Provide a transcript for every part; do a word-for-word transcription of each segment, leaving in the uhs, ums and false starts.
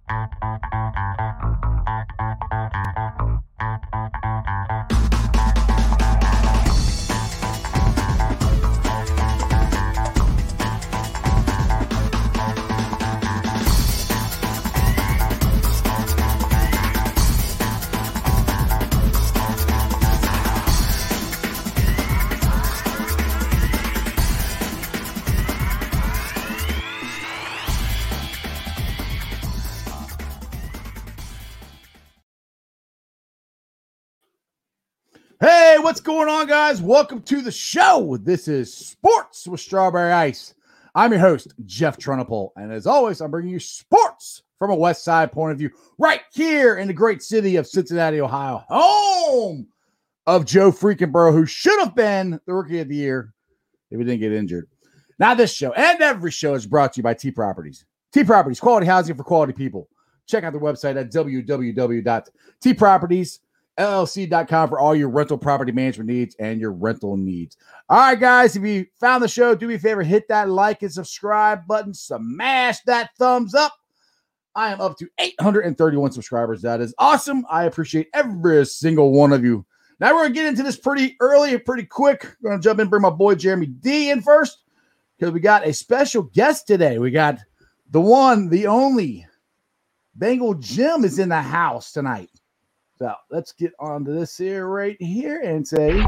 Hey, what's going on, guys? Welcome to the show. This is Sports with Strawberry Ice. I'm your host, Jeff Trunapole, and as always, I'm bringing you sports from a West Side point of view right here in the great city of Cincinnati, Ohio, home of Joe freaking Burrow, who should have been the Rookie of the Year if he didn't get injured. Now, this show and every show is brought to you by T Properties. T Properties, quality housing for quality people. Check out their website at w w w dot t properties l l c dot com for all your rental property management needs and your rental needs. All right, guys, if you found the show, do me a favor, hit that like and subscribe button, smash that thumbs up. I am up to eight hundred thirty-one subscribers. That is awesome. I appreciate every single one of you. Now we're going to get into this pretty early and pretty quick. We're going to jump in and bring my boy Jeremy D in first because we got a special guest today. We got the one, the only, Bengal Jim is in the house tonight. So let's get on to this here right here and say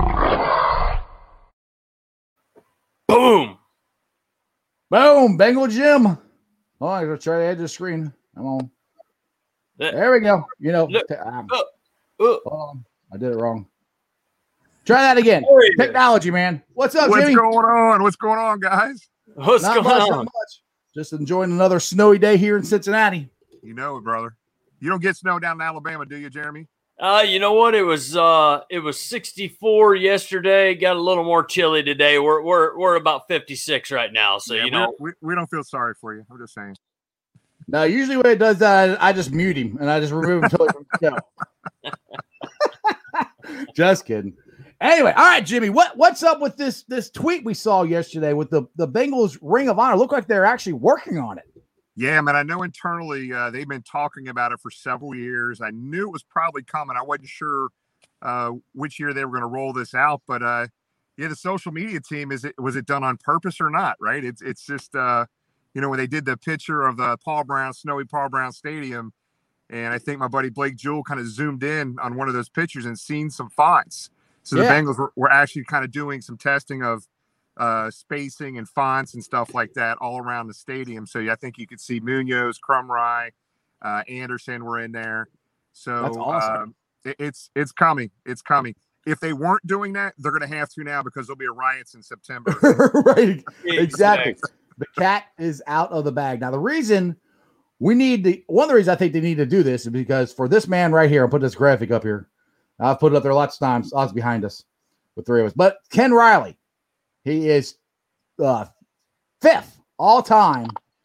boom. Boom. Bengal Jim. Oh, I'm going to try to edge the screen. Come on. There we go. You know, um, hold on. I did it wrong. Try that again. Technology, man. What's up, What's Jimmy? What's going on? What's going on, guys? What's not going much, on? Not much. Just enjoying another snowy day here in Cincinnati. You know it, brother. You don't get snow down in Alabama, do you, Jeremy? Uh, you know what? It was uh, it was sixty-four yesterday. Got a little more chilly today. We're we're we're about fifty-six right now. So yeah, you know, we, we don't feel sorry for you. I'm just saying. No, usually when it does that, I, I just mute him and I just remove him totally from the show. Just kidding. Anyway, all right, Jimmy, what what's up with this this tweet we saw yesterday with the the Bengals Ring of Honor? Look like they're actually working on it. Yeah, man, I know internally uh, they've been talking about it for several years. I knew it was probably coming. I wasn't sure uh, which year they were going to roll this out, but uh, yeah, the social media team, is it was it done on purpose or not? Right? It's it's just uh, you know, when they did the picture of the Paul Brown, snowy Paul Brown Stadium, and I think my buddy Blake Jewell kind of zoomed in on one of those pictures and seen some fonts. So yeah. The Bengals were, were actually kind of doing some testing of uh, spacing and fonts and stuff like that all around the stadium. So yeah, I think you could see Munoz, Crumry, uh, Anderson were in there. So that's awesome. Um, it, it's it's coming. It's coming. If they weren't doing that, they're going to have to now because there'll be riots in September. Right. Exactly. The cat is out of the bag. Now, the reason we need the one of the reasons I think they need to do this is because for this man right here, I'll put this graphic up here. I've put it up there lots of times. Odds behind us with three of us. But Ken Riley, he is uh, fifth all time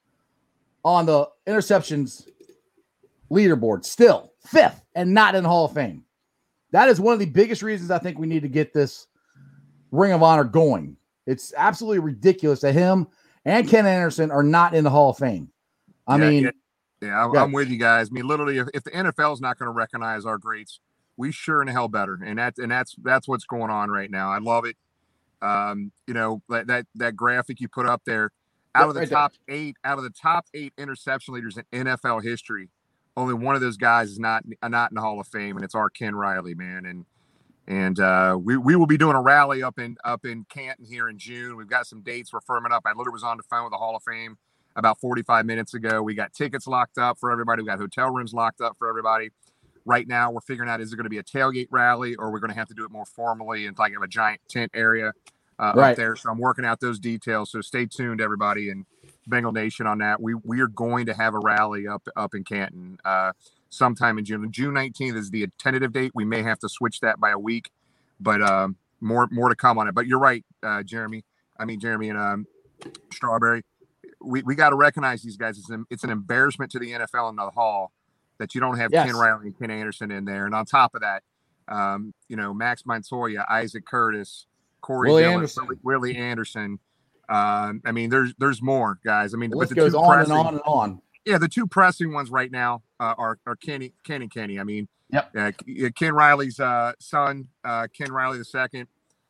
on the interceptions leaderboard. Still fifth and not in the Hall of Fame. That is one of the biggest reasons I think we need to get this Ring of Honor going. It's absolutely ridiculous that him and Ken Anderson are not in the Hall of Fame. I yeah, mean, yeah, yeah I'm, yeah. I'm with you guys. I mean, literally, if, if the N F L is not going to recognize our greats, we sure in the hell better. And that's and that's that's what's going on right now. I love it. Um, you know, that that that graphic you put up there, out yeah, of the right top there. eight, out of the top eight interception leaders in N F L history, only one of those guys is not not in the Hall of Fame, and it's our Ken Riley, man. And and uh, we we will be doing a rally up in up in Canton here in June. We've got some dates we're firming up. I literally was on the phone with the Hall of Fame about forty-five minutes ago. We got tickets locked up for everybody. We got hotel rooms locked up for everybody. Right now, we're figuring out, is it going to be a tailgate rally or we're going to have to do it more formally and like have a giant tent area uh, right. up there. So I'm working out those details. So stay tuned, everybody, and Bengal Nation on that. We we are going to have a rally up up in Canton uh, sometime in June. June nineteenth is the tentative date. We may have to switch that by a week, but um, more more to come on it. But you're right, uh, Jeremy. I mean, Jeremy and um, Strawberry. We we got to recognize these guys. It's an, it's an embarrassment to the N F L and the Hall that you don't have yes. Ken Riley and Ken Anderson in there. And on top of that, um, you know, Max Montoya, Isaac Curtis, Corey Willie Dillon, Anderson. Willie, Willie Anderson. Um, I mean, there's there's more guys. I mean, the but list the goes two on pressing, and on and on. Yeah, the two pressing ones right now uh, are are Kenny, Ken and Kenny. I mean, Yep. Uh, Ken Riley's uh, son, uh, Ken Riley the second,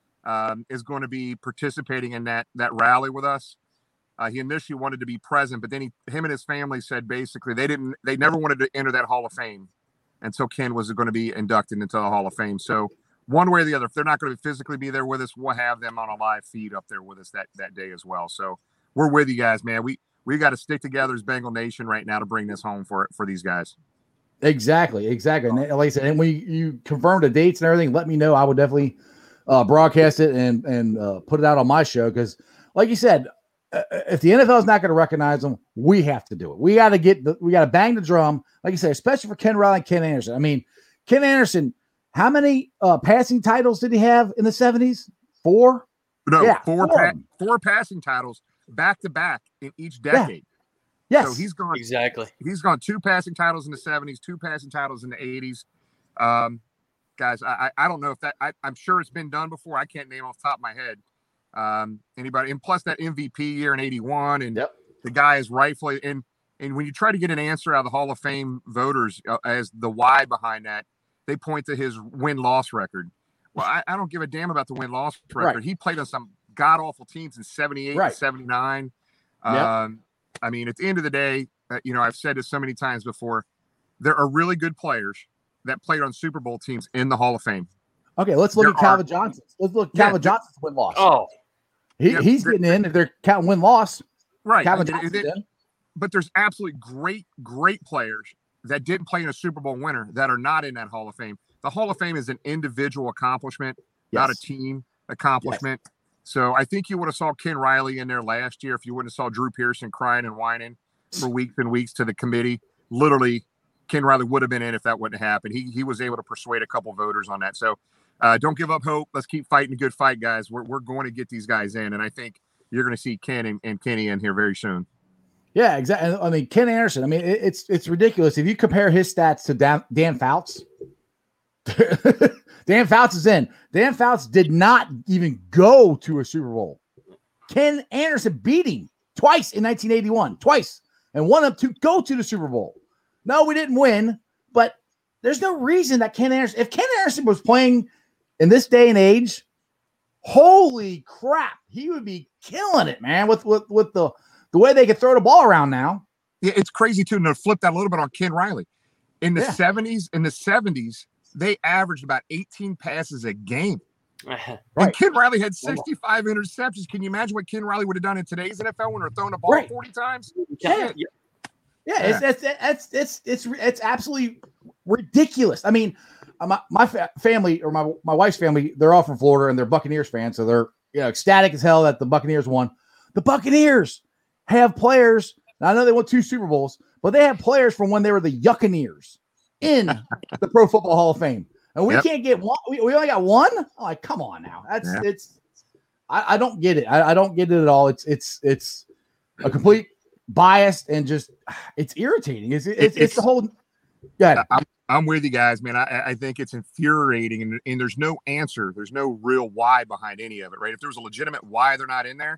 um, is going to be participating in that that rally with us. Uh, he initially wanted to be present, but then he, him and his family said basically they didn't, they never wanted to enter that Hall of Fame until Ken was going to be inducted into the Hall of Fame. So one way or the other, if they're not going to physically be there with us, we'll have them on a live feed up there with us that that day as well. So we're with you guys, man. We we got to stick together as Bengal Nation right now to bring this home for for these guys. Exactly, exactly. And like I said, and when you, you confirm the dates and everything, let me know. I would definitely uh, broadcast it and and uh, put it out on my show because, like you said, uh, if the N F L is not going to recognize them, we have to do it. We got to get the, we got to bang the drum, like you said, especially for Ken Riley and Ken Anderson. I mean, Ken Anderson, how many uh, passing titles did he have in the seventies? Four. No, yeah, four four. Pa- four passing titles back to back in each decade. Yeah. Yes. So he's gone exactly. He's gone two passing titles in the seventies, two passing titles in the eighties. Um, guys, I I don't know if that I, I'm sure it's been done before. I can't name off the top of my head. Um, anybody, and plus that M V P year in eighty-one, and yep. the guy is rightfully and and when you try to get an answer out of the Hall of Fame voters uh, as the why behind that, they point to his win-loss record. Well, I, I don't give a damn about the win-loss record. Right. He played on some god-awful teams in seventy-eight right. and seventy-nine. Yep. Um, I mean, at the end of the day, uh, you know, I've said this so many times before, there are really good players that played on Super Bowl teams in the Hall of Fame. Okay, let's look there at Calvin are, Johnson. Let's look at yeah, Calvin Johnson's win-loss. Oh. He, yeah, he's getting in if they're counting win-loss. Right. Calvin And, Johnson's and, in. But there's absolutely great, great players that didn't play in a Super Bowl winner that are not in that Hall of Fame. The Hall of Fame is an individual accomplishment, yes. not a team accomplishment. Yes. So I think you would have saw Ken Riley in there last year if you wouldn't have saw Drew Pearson crying and whining for weeks and weeks to the committee. Literally, Ken Riley would have been in if that wouldn't have happened. He he was able to persuade a couple voters on that. So uh, don't give up hope. Let's keep fighting a good fight, guys. We're we're going to get these guys in, and I think you're going to see Ken and, and Kenny in here very soon. Yeah, exactly. I mean, Ken Anderson. I mean, it, it's it's ridiculous if you compare his stats to Dan, Dan Fouts. Dan Fouts is in. Dan Fouts did not even go to a Super Bowl. Ken Anderson beat him twice in nineteen eighty-one, twice, and won up to go to the Super Bowl. No, we didn't win, but there's no reason that Ken Anderson, if Ken Anderson was playing in this day and age, holy crap, he would be killing it, man, with with, with the, the way they could throw the ball around now. Yeah, it's crazy, too, and to flip that a little bit on Ken Riley. In the Yeah. seventies, in the seventies, they averaged about eighteen passes a game. Right. And Ken Riley had sixty-five interceptions. Can you imagine what Ken Riley would have done in today's N F L when they're throwing the ball Right. forty times? Yeah. Yeah, yeah. It's, it's it's it's it's it's absolutely ridiculous. I mean, my my fa- family or my my wife's family, they're all from Florida and they're Buccaneers fans, so they're you know ecstatic as hell that the Buccaneers won. The Buccaneers have players. Now, I know they won two Super Bowls, but they have players from when they were the Yuccaneers in the Pro Football Hall of Fame. And we Yep. can't get one. We, we only got one. I'm like, come on now. That's Yeah. it's. I, I don't get it. I, I don't get it at all. It's it's it's a complete bias and just it's irritating. It's it's, it's, It's- the whole. Yeah, I'm I'm with you guys, man. I, I think it's infuriating, and, and there's no answer. There's no real why behind any of it, right? If there was a legitimate why they're not in there,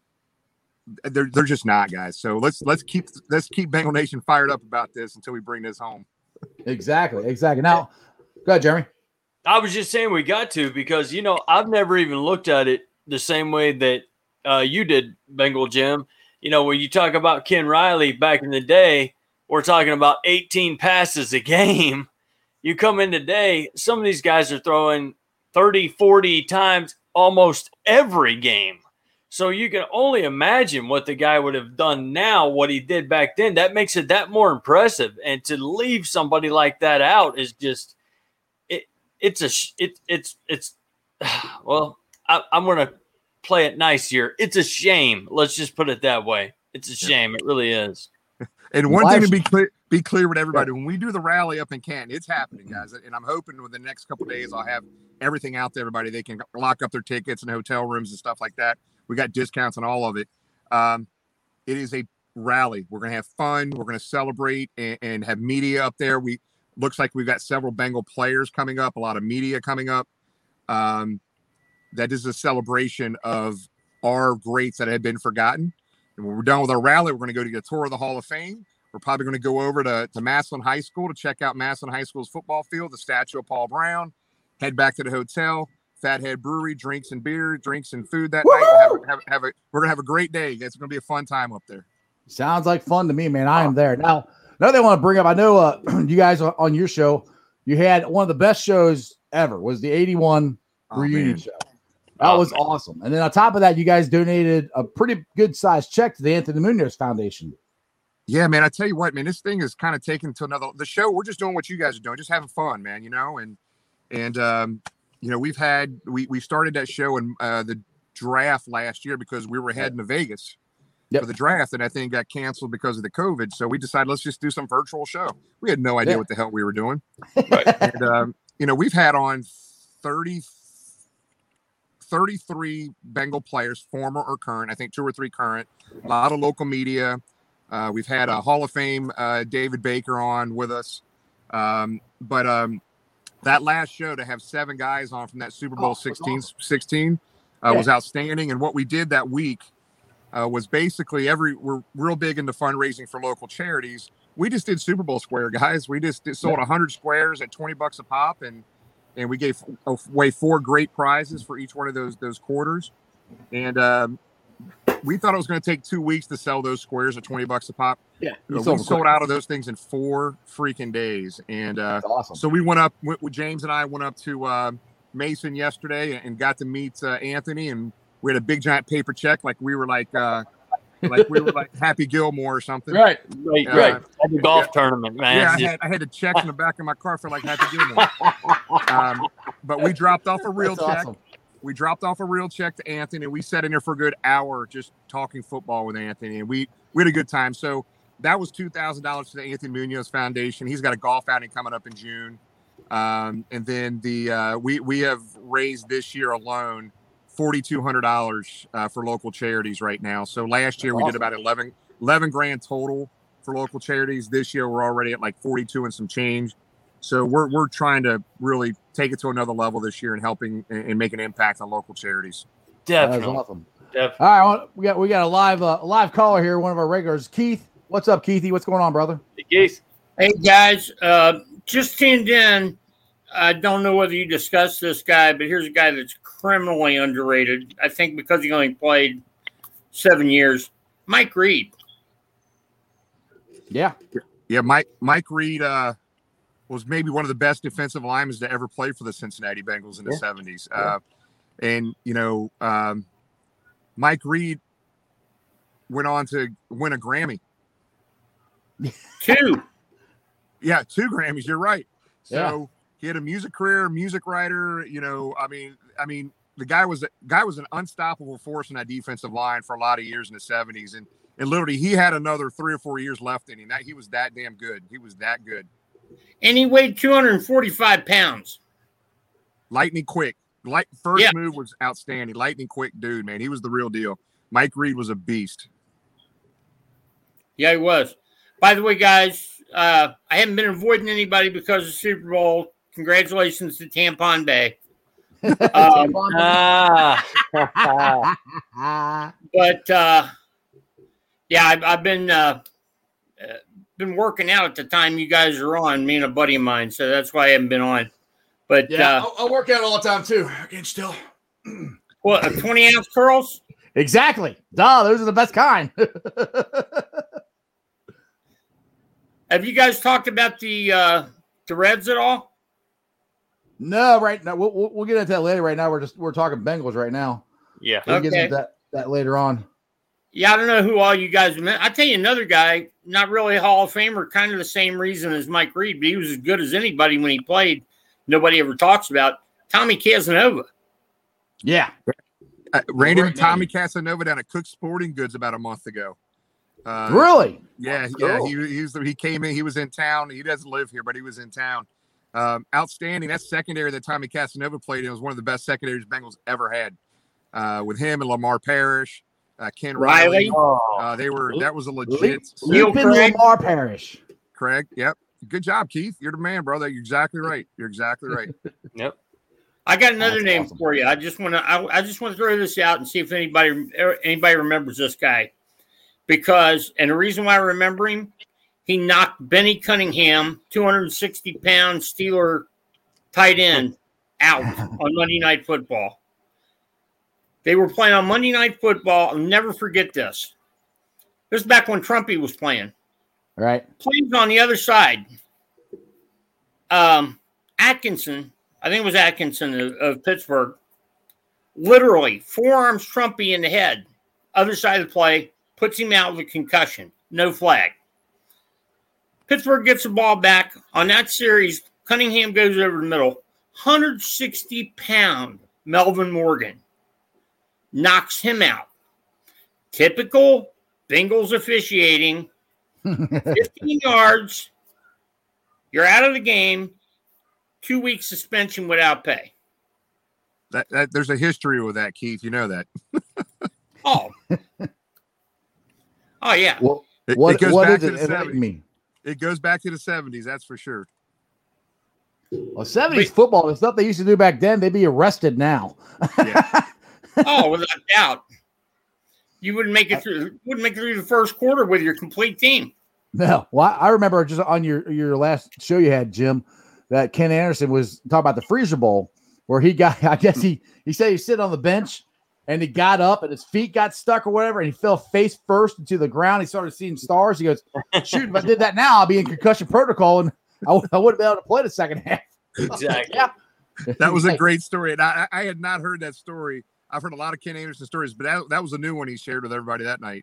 they're they're just not, guys. So let's let's keep let's keep Bengal Nation fired up about this until we bring this home. exactly, exactly. Now, go ahead, Jeremy. I was just saying we got to because, you know, I've never even looked at it the same way that uh, you did, Bengal Jim. You know, when you talk about Ken Riley back in the day, we're talking about eighteen passes a game. You come in today, some of these guys are throwing thirty, forty times almost every game. So you can only imagine what the guy would have done now, what he did back then. That makes it that more impressive. And to leave somebody like that out is just it. It's a it. It's it's well. I, I'm gonna play it nice here. It's a shame. Let's just put it that way. It's a shame. It really is. And one Why thing to should- be clear, be clear with everybody, when we do the rally up in Canton, it's happening, guys. And I'm hoping within the next couple of days, I'll have everything out to everybody. They can lock up their tickets and hotel rooms and stuff like that. We got discounts on all of it. Um, it is a rally. We're going to have fun. We're going to celebrate and, and have media up there. We looks like we've got several Bengal players coming up, a lot of media coming up. Um, that is a celebration of our greats that have been forgotten. And when we're done with our rally, we're going to go to a tour of the Hall of Fame. We're probably going to go over to, to Massillon High School to check out Massillon High School's football field, the statue of Paul Brown, head back to the hotel, Fathead Brewery, drinks and beer, drinks and food that Woo-hoo! night. Have, have, have a, we're going to have a great day. It's going to be a fun time up there. Sounds like fun to me, man. I am there. Now, another thing I want to bring up, I know uh, you guys on your show, you had one of the best shows ever, was the eighty-one oh, reunion man. show. That oh, was man. awesome. And then on top of that, you guys donated a pretty good sized check to the Anthony Munoz Foundation. Yeah, man. I tell you what, man, this thing is kind of taken to another. The show, we're just doing what you guys are doing, just having fun, man. You know, and and um, you know, we've had we we started that show in uh, the draft last year because we were heading to Vegas yep. for the draft, and I think got canceled because of the COVID. So we decided let's just do some virtual show. We had no idea yeah. what the hell we were doing. Right. And um, you know, we've had on thirty. thirty-three Bengal players, former or current. I think two or three current. A lot of local media. Uh, we've had a Hall of Fame uh, David Baker on with us. Um, but um, that last show to have seven guys on from that Super Bowl oh, sixteen, awesome. sixteen uh, yeah. was outstanding. And what we did that week uh, was basically every we're real big into fundraising for local charities. We just did Super Bowl square, guys. We just did, sold yeah. one hundred squares at twenty bucks a pop, and and we gave away four great prizes for each one of those those quarters. And um, we thought it was going to take two weeks to sell those squares at twenty bucks a pop. Yeah, we sold, sold out of those things in four freaking days. And uh, awesome. So we went up. With, with James and I went up to uh, Mason yesterday and got to meet uh, Anthony. And we had a big giant paper check, like we were like. Uh, like we were like Happy Gilmore or something. Right, right, uh, right. At the golf yeah. tournament, man. Yeah, I had, I had a check in the back of my car for like Happy Gilmore. um, but we dropped off a real That's check. Awesome. We dropped off a real check to Anthony, and we sat in there for a good hour just talking football with Anthony, and we, we had a good time. So that was two thousand dollars to the Anthony Munoz Foundation. He's got a golf outing coming up in June. Um, and then the uh, we, we have raised this year alone four thousand two hundred dollars uh, for local charities right now. So last year That's we awesome. did about eleven, eleven grand total for local charities. This year we're already at like forty-two and some change. So we're we're trying to really take it to another level this year and helping and, and make an impact on local charities. Definitely. That's awesome. Definitely. All right, we got we got a live uh, a live caller here. One of our regulars, Keith. What's up, Keithy? What's going on, brother? Hey, Keith. Hey guys, uh, just tuned in. I don't know whether you discussed this guy, but here's a guy that's criminally underrated. I think because he only played seven years. Mike Reed. Yeah. Yeah, Mike Mike Reed uh, was maybe one of the best defensive linemen to ever play for the Cincinnati Bengals in the yeah. seventies. Yeah. Uh, and, you know, um, Mike Reed went on to win a Grammy. Two. Yeah, two Grammys. You're right. So yeah. he had a music career, music writer. You know, I mean, I mean, the guy was guy was an unstoppable force in that defensive line for a lot of years in the seventies, and and literally he had another three or four years left in him. That he was that damn good. He was that good. And he weighed two hundred forty-five pounds. Lightning quick. Light first yeah. move was outstanding. Lightning quick dude, man. He was the real deal. Mike Reed was a beast. Yeah, he was. By the way, guys, uh, I haven't been avoiding anybody because of Super Bowl. Congratulations to Tampon Bay. Um, but uh, yeah, I've, I've been uh, been working out at the time you guys are on. Me and a buddy of mine, so that's why I haven't been on. But yeah, uh, I'll, I'll work out all the time too. I can still. What, a twenty ounce curls? Exactly. Duh, those are the best kind. Have you guys talked about the uh, the Reds at all? No, right now we'll, we'll we'll get into that later. Right now we're just we're talking Bengals right now. Yeah, we'll okay. get into that that later on. Yeah, I don't know who all you guys met. I tell you another guy, not really a Hall of Famer, kind of the same reason as Mike Reed, but he was as good as anybody when he played. Nobody ever talks about Tommy Casanova. Yeah, uh, ran into Tommy Casanova down at Cook's Sporting Goods about a month ago. Uh, really? Yeah, That's yeah. cool. He he, was, he came in. He was in town. He doesn't live here, but he was in town. Um, outstanding. That secondary that Tommy Casanova played in was one of the best secondaries Bengals ever had. Uh, with him and Lamar Parrish, uh, Ken Riley. Riley. Uh, they were that was a legit. Leap in Lamar Parrish. Craig. Yep. Good job, Keith. You're the man, brother. You're exactly right. You're exactly right. Yep. I got another That's name awesome. for you. I just want to. I, I just want to throw this out and see if anybody anybody remembers this guy. Because, and the reason why I remember him, he knocked Benny Cunningham, two hundred sixty pound Steeler tight end, out on Monday Night Football. They were playing on Monday Night Football. I'll never forget this. This is back when Trumpy was playing. Right. Playing on the other side. Um, Atkinson, I think it was Atkinson of, of Pittsburgh, literally forearms Trumpy in the head. Other side of the play, puts him out with a concussion. No flag. Pittsburgh gets the ball back. On that series, Cunningham goes over the middle. one hundred sixty pound Melvin Morgan knocks him out. Typical Bengals officiating. fifteen yards. You're out of the game. Two week suspension without pay. That, that there's a history with that, Keith. You know that. Oh. Oh, yeah. Well, It, what it goes what back is to it? the Enlighten seventies. me. It goes back to the seventies, that's for sure. Well, seventies football, the stuff they used to do back then, they'd be arrested now. Yeah. Oh, without doubt. You wouldn't make it through wouldn't make it through the first quarter with your complete team. No. Well, I remember just on your, your last show you had, Jim, that Ken Anderson was talking about the Freezer Bowl, where he got, I guess he, he said he was sitting on the bench and he got up and his feet got stuck or whatever, and he fell face first into the ground. He started seeing stars. He goes, shoot, if I did that now, I'll be in concussion protocol, and I, w- I wouldn't be able to play the second half. Exactly. Yeah. That was a great story. And I, I had not heard that story. I've heard a lot of Ken Anderson stories, but that, that was a new one he shared with everybody that night.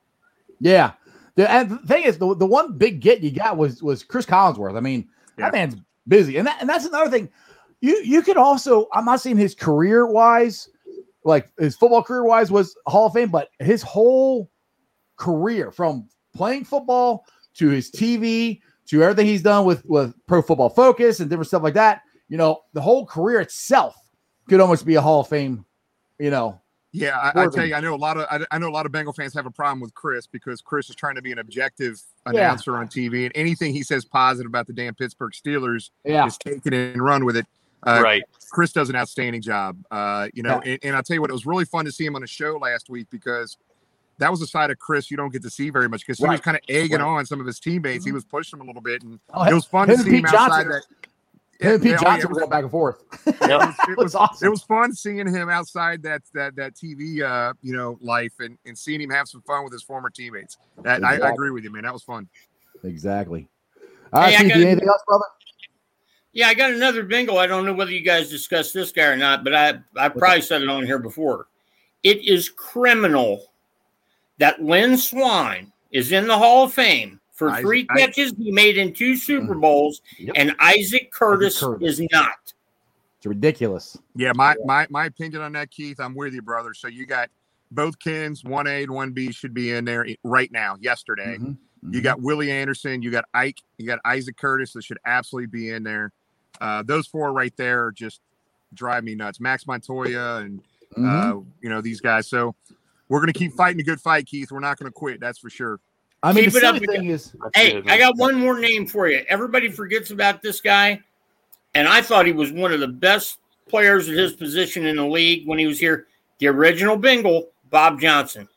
Yeah. The, and the thing is, the, the one big get you got was was Chris Collinsworth. I mean, Yeah. that man's busy. And that and that's another thing. You you could also, I'm not saying his career wise, like his football career wise was Hall of Fame, but his whole career from playing football to his T V to everything he's done with, with Pro Football Focus and different stuff like that, you know, the whole career itself could almost be a Hall of Fame, you know. Yeah, I, I tell you, I know a lot of I, I know a lot of Bengal fans have a problem with Chris because Chris is trying to be an objective announcer Yeah. on T V, and anything he says positive about the damn Pittsburgh Steelers Yeah. is taken and run with it. Uh, Right. Chris does an outstanding job. Uh, you know, Yeah. and, and I'll tell you what, it was really fun to see him on a show last week because that was a side of Chris you don't get to see very much because he Right. was kind of egging Right. on some of his teammates. He was pushing them a little bit, and Oh, it was fun him to and see him Pete outside Johnson- that. Him and Pete Yeah, oh, yeah, Johnson it were was- going back and forth. Yep. it was, it It was was awesome. It was fun seeing him outside that that that T V uh you know life and, and seeing him have some fun with his former teammates. That I, I Exactly. agree with you, man. That was fun. Exactly. All right, Hey, I Keith, gotta- anything else, brother? Yeah, I got another bingo. I don't know whether you guys discussed this guy or not, but I, I probably said it on here before. It is criminal that Lynn Swine is in the Hall of Fame for Isaac- three I- catches he made in two Super Bowls, Yep. and Isaac Curtis, Curtis. is not. It's ridiculous. Yeah, my my my opinion on that, Keith. I'm with you, brother. So you got both Kens, one A and one B should be in there right now. Yesterday, Mhm. you got Willie Anderson, you got Ike, you got Isaac Curtis. That should absolutely be in there. Uh, those four right there just drive me nuts. Max Montoya and Mhm. uh, you know these guys. So we're gonna keep fighting a good fight, Keith. We're not gonna quit. That's for sure. I mean, Keep the it up silly with thing is, That's Hey, good, I man. got one more name for you. Everybody forgets about this guy, and I thought he was one of the best players at his position in the league when he was here. The original Bengal, Bob Johnson.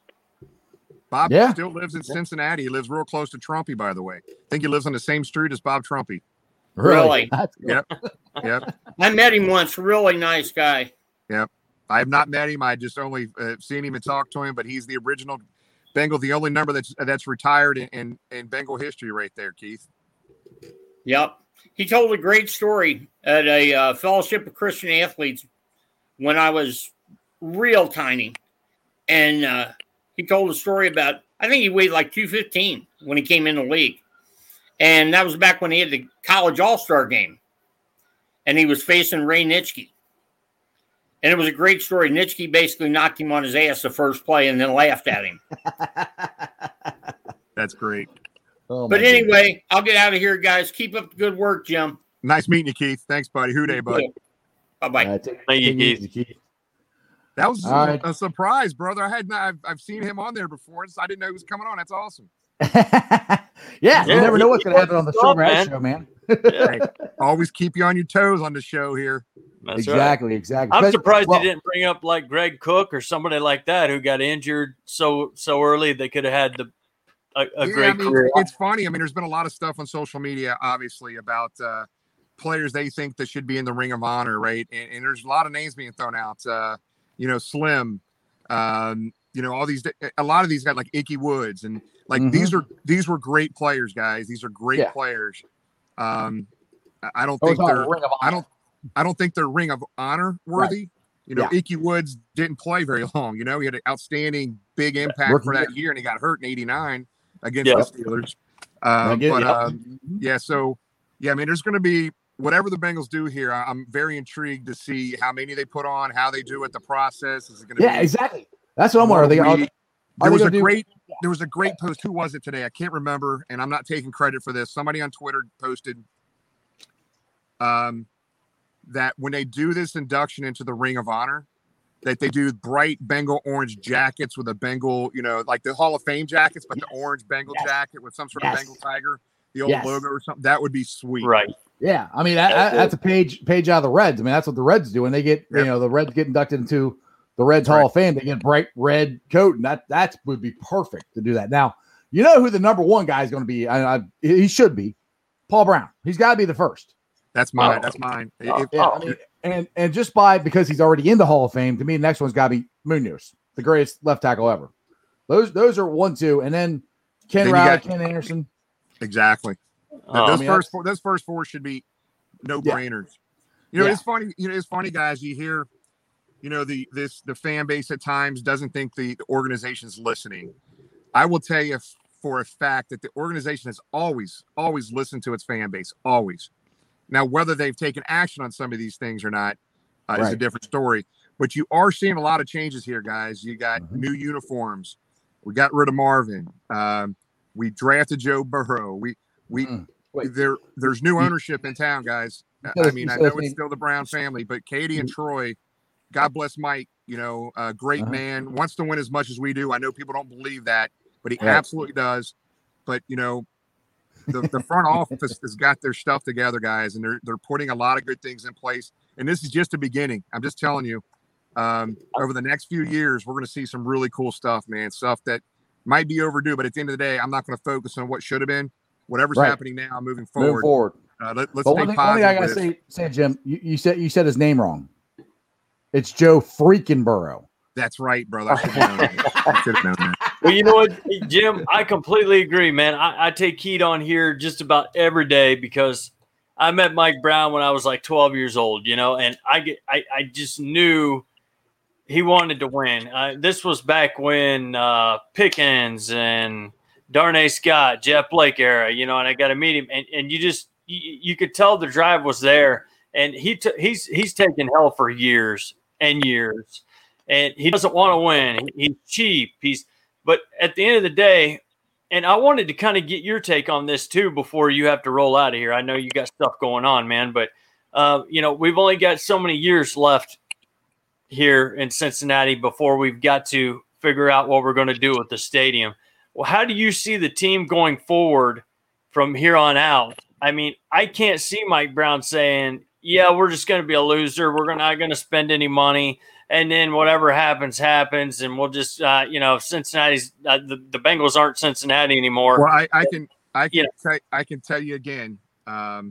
Bob Yeah. still lives in Cincinnati. He lives real close to Trumpy, by the way. I think he lives on the same street as Bob Trumpy. Really? That's- Yep. Yep. I met him once. Really nice guy. I have not met him. I just only uh, seen him and talked to him, but he's the original Bengal, the only number that's that's retired in, in, in Bengal history right there, Keith. Yep. He told a great story at a uh, Fellowship of Christian Athletes when I was real tiny. And uh, he told a story about, I think he weighed like two fifteen when he came in the league. And that was back when he had the college all-star game. And he was facing Ray Nitschke. And it was a great story. Nitschke basically knocked him on his ass the first play and then laughed at him. That's great. Oh, my But anyway, I'll get out of here, guys. Keep up the good work, Jim. Nice meeting you, Keith. Thanks, buddy. Who day, bud? Bye-bye. goodness. Uh, take- Thank you, take it Keith. easy, Keith. That was All right. a surprise, brother. I had not, I've, I've seen him on there before. So I didn't know he was coming on. That's awesome. yeah, you Yeah, never know he- what's going to happen on the he show, was right, man. show, man. Yeah, Always keep you on your toes on the show here. that's right. exactly, exactly. I'm But- surprised well, he didn't bring up like Greg Cook or somebody like that who got injured so so early they could have had the a, a yeah, great I mean, career. it's funny. I mean, there's been a lot of stuff on social media, obviously, about uh, players they think that should be in the Ring of Honor, right? And, and there's a lot of names being thrown out. Uh, you know, Slim. Um, you know, all these, a lot of these guys like Icky Woods, and like Mhm. these are these were great players, guys. These are great Yeah. players. Um, I don't Oh, think it's they're. Ring of I Honor. don't. I don't think they're Ring of Honor worthy. You know, Yeah. Icky Woods didn't play very long. You know, he had an outstanding big impact Rookie for that year. year, and he got hurt in eighty-nine against Yep. the Steelers. Um, Again, but yep. um, yeah, so yeah, I mean, there's going to be whatever the Bengals do here. I- I'm very intrigued to see how many they put on, how they do it, the process. Is it going to Yeah, be? exactly. That's what I'm wondering. Are they, are, we- are There they was a gonna do- great there was a great post. Who was it today? I can't remember, and I'm not taking credit for this. Somebody on Twitter posted um, that when they do this induction into the Ring of Honor, that they do bright Bengal orange jackets with a Bengal, you know, like the Hall of Fame jackets, but Yes. the orange Bengal Yes. jacket with some sort Yes. of Bengal tiger, the old Yes. logo or something. That would be sweet. Right. Yeah, I mean that, that- that's a page page out of the Reds. I mean that's what the Reds do when they get you Yep. know the Reds get inducted into the Reds That's Hall right. of Fame. They get a bright red coat, and that that would be perfect to do that. Now you know who the number one guy is going to be. I, I, he should be Paul Brown. He's got to be the first. That's mine. Oh. That's mine. Oh. If- Yeah, I mean, and and just by because he's already in the Hall of Fame, to me, the next one's got to be Munoz, the greatest left tackle ever. Those those are one, two, and then Ken Then you Riley, got- Ken Anderson. exactly. Oh, those I mean, first four, those first four should be no Yeah. brainers. You know, Yeah. it's funny. You know, it's funny, guys. You hear, you know, the this the fan base at times doesn't think the, the organization's listening. I will tell you f- for a fact that the organization has always, always listened to its fan base. Always. Now, whether they've taken action on some of these things or not uh, is a Right. different story. But you are seeing a lot of changes here, guys. You got Mhm. new uniforms. We got rid of Marvin. Um, we drafted Joe Burrow. We we Mm. Wait. there there's new ownership in town, guys. said I his- mean, you I said know his it's name- still the Brown family, but Katie and Troy, God bless Mike, you know, a great Uh-huh. man, wants to win as much as we do. I know people don't believe that, but he Right. absolutely does. But you know, the, the front office has got their stuff together, guys, and they're they're putting a lot of good things in place. And this is just the beginning. I'm just telling you, um, over the next few years, we're going to see some really cool stuff, man. Stuff that might be overdue, but at the end of the day, I'm not going to focus on what should have been. Whatever's Right. happening now, moving Moving forward, forward. uh, let, let's But stay one thing, one thing positive. I gotta with it. say, say, Jim, you, you said you said his name wrong. It's Joe freaking Burrow. That's right, brother. I should have known that. I should have known that. Well, you know what, Jim, I completely agree, man. I, I take heat on here just about every day because I met Mike Brown when I was like twelve years old, you know, and I get, I, I just knew he wanted to win. Uh, this was back when uh, Pickens and Darnay Scott, Jeff Blake era, you know, and I got to meet him, and, and you just you, you could tell the drive was there, and he t- he's he's taken hell for years and years, and he doesn't want to win. He, he's cheap. He's but at the end of the day, and I wanted to kind of get your take on this too before you have to roll out of here. I know you got stuff going on, man, but uh, you know we've only got so many years left here in Cincinnati before we've got to figure out what we're going to do with the stadium. Well, how do you see the team going forward from here on out? I mean, I can't see Mike Brown saying, yeah, we're just going to be a loser. We're not going to spend any money. And then whatever happens, happens. And we'll just, uh, you know, Cincinnati's, uh, the, the Bengals aren't Cincinnati anymore. Well, I, I can, I can, Yeah. tell, I can tell you again um,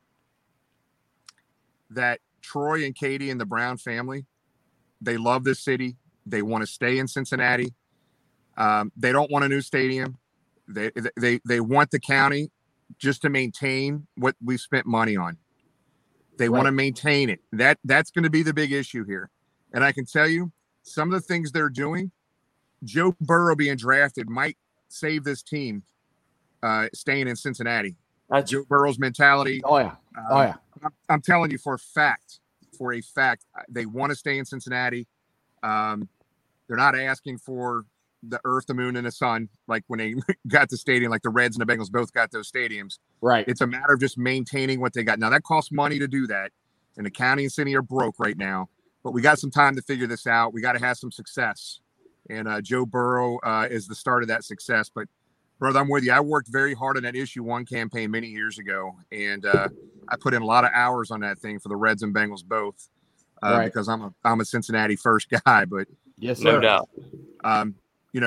that Troy and Katie and the Brown family, they love this city. They want to stay in Cincinnati. Um, they don't want a new stadium. They, they, they want the county just to maintain what we've spent money on. They Right. want to maintain it. That that's going to be the big issue here. And I can tell you some of the things they're doing, Joe Burrow being drafted might save this team uh, staying in Cincinnati. That's- Joe Burrow's mentality. Oh yeah. Oh um, yeah. I'm, I'm telling you for a fact, for a fact, they want to stay in Cincinnati. Um, they're not asking for the earth, the moon, and the sun, like when they got the stadium, like the Reds and the Bengals both got those stadiums. Right. It's a matter of just maintaining what they got. Now, that costs money to do that, and the county and city are broke right now. But we got some time to figure this out. We got to have some success. And uh, Joe Burrow uh, is the start of that success. But, brother, I'm with you. I worked very hard on that Issue One campaign many years ago, and uh, I put in a lot of hours on that thing for the Reds and Bengals both uh, Right. because I'm a I'm a Cincinnati first guy. But Yes, no sir. doubt. um, you know,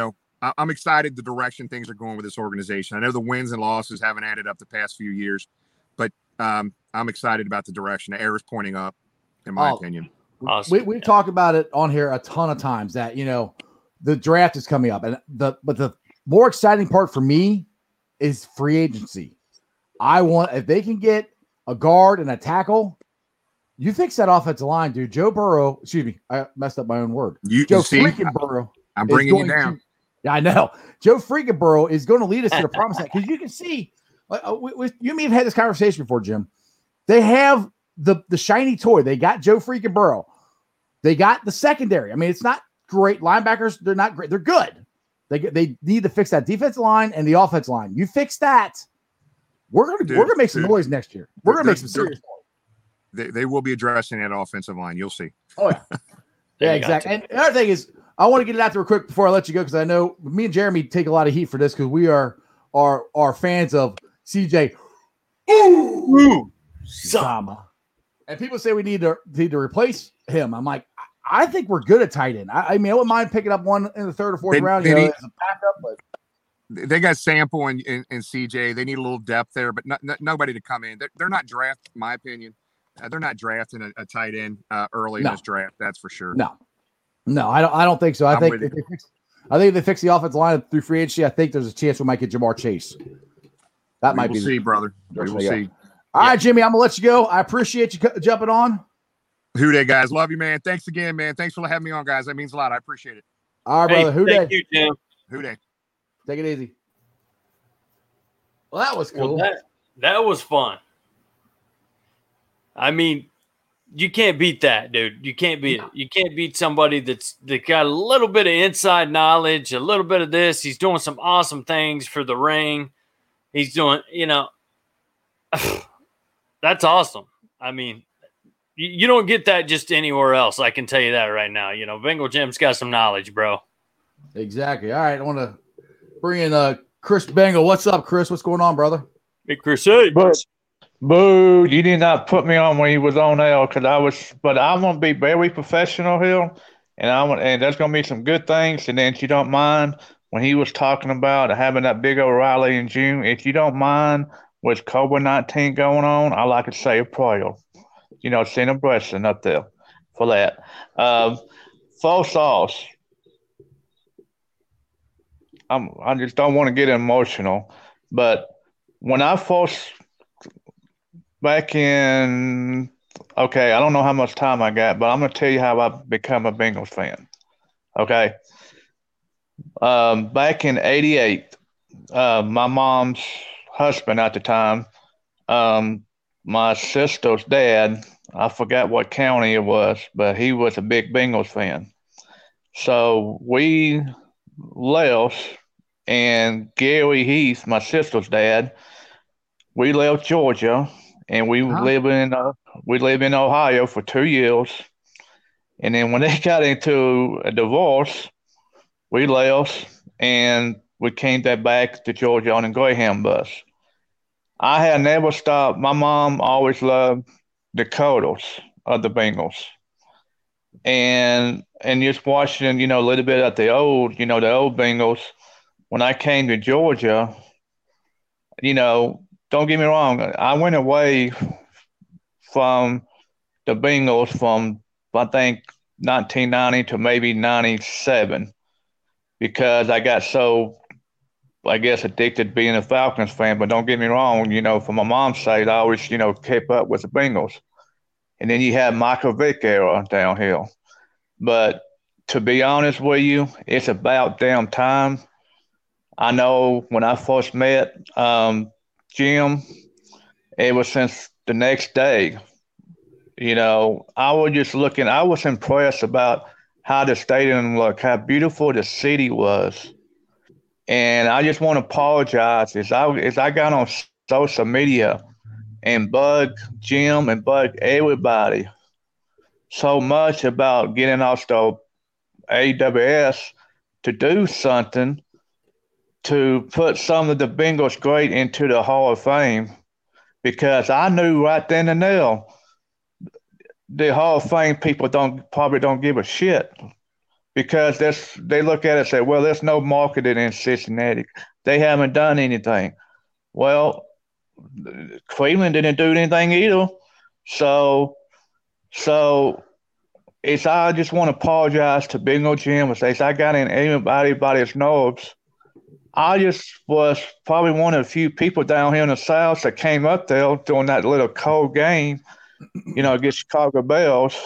I, I'm excited the direction things are going with this organization. I know the wins and losses haven't added up the past few years, but um, I'm excited about the direction. The arrow's pointing up, in my Oh, opinion. Awesome. We we've talked about it on here a ton of times that you know the draft is coming up, and the but the more exciting part for me is free agency. I want if they can get a guard and a tackle, you fix that offensive line, dude. Joe Burrow, excuse me, I messed up my own word. You Joe see, freaking Burrow. I'm is bringing you going down. to- yeah, I know. Joe freaking Burrow is going to lead us to the promised land because you can see, like, uh, we, we, you and me have had this conversation before, Jim. They have the the shiny toy. They got Joe freaking Burrow. They got the secondary. I mean, it's not great linebackers. They're not great. They're good. They they need to fix that defensive line and the offensive line. You fix that, we're gonna Dude, we're gonna make some dude. noise next year. We're gonna They're- make some serious noise. They, they will be addressing that offensive line. You'll see. Oh yeah, There yeah, you got exactly. to. And the other thing is, I want to get it out there real quick before I let you go because I know me and Jeremy take a lot of heat for this because we are are are fans of C J Ooh, son. Uzomah. And people say we need to need to replace him. I'm like, I I think we're good at tight end. I, I mean, I wouldn't mind picking up one in the third or fourth They- round, they you know, need- as a backup. But They got Sample and, and, and C J. They need a little depth there, but not, not, nobody to come in. They're, they're not draft, in my opinion. Uh, they're not drafting a, a tight end uh, early No. in this draft. That's for sure. no, no, I don't. I don't think so. I I'm think with if you. they fix, I think if they fix the offensive line through free agency, I think there's a chance we might get Jamar Chase. That We might will be. see, brother. We That's will what I see. All right, Jimmy, I'm gonna let you go. I appreciate you cu- jumping on. Who they guys? Love you, man. Thanks again, man. Thanks for having me on, guys. That means a lot. I appreciate it. All right, Hey, brother. Who thank day? you, Jim. Who they? Take it easy. Well, that was cool. Well, that that was fun. I mean, you can't beat that, dude. You can't beat it. You can't beat somebody that's that got a little bit of inside knowledge, a little bit of this. He's doing some awesome things for the ring. He's doing, you know, that's awesome. I mean, you, you don't get that just anywhere else. I can tell you that right now. You know, Bengal Jim's got some knowledge, bro. Exactly. All right, I want to bring in uh Chris Bengal. What's up, Chris? What's going on, brother? Big Crusade. But boo, you did not put me on when you was on L because I was, but I'm gonna be very professional here, and I want, and there's gonna be some good things. And then, if you don't mind, when he was talking about having that big old rally in June, if you don't mind, with COVID nineteen going on, I like to say a prayer. You know, send a blessing up there for that. Um, full sauce. I'm, I just don't want to get emotional, but when I first back in, okay, I don't know how much time I got, but I'm going to tell you how I become a Bengals fan. Okay. Um, back in eighty-eight, uh, my mom's husband at the time, um, my sister's dad, I forgot what county it was, but he was a big Bengals fan. So we left, and Gary Heath, my sister's dad, we left Georgia, and we Huh? live in uh, we live in Ohio for two years. And then when they got into a divorce, we left and we came back to Georgia on a Greyhound bus. I had never stopped. My mom always loved the colors of the Bengals. And and just watching, you know, a little bit at the old, you know, the old Bengals. When I came to Georgia, you know, don't get me wrong, I went away from the Bengals from, I think, nineteen ninety to maybe ninety-seven because I got so, I guess, addicted to being a Falcons fan. But don't get me wrong, you know, from my mom's side, I always, you know, kept up with the Bengals. And then you had Michael Vick era downhill. But to be honest with you, it's about damn time. I know when I first met um, Jim, it was since the next day. You know, I was just looking, I was impressed about how the stadium looked, how beautiful the city was. And I just want to apologize as I, as I got on social media and bug Jim and bug everybody so much about getting off the A W S to do something to put some of the Bengals great into the Hall of Fame, because I knew right then and there the Hall of Fame people don't probably don't give a shit because that's they look at it and say, well, there's no marketing in Cincinnati. They haven't done anything. Well, Cleveland didn't do anything either. So, so it's I just want to apologize to Bingo Jim and say I got in anybody by his nerves. I just was probably one of the few people down here in the South that came up there during that little cold game, you know, against Chicago Bears.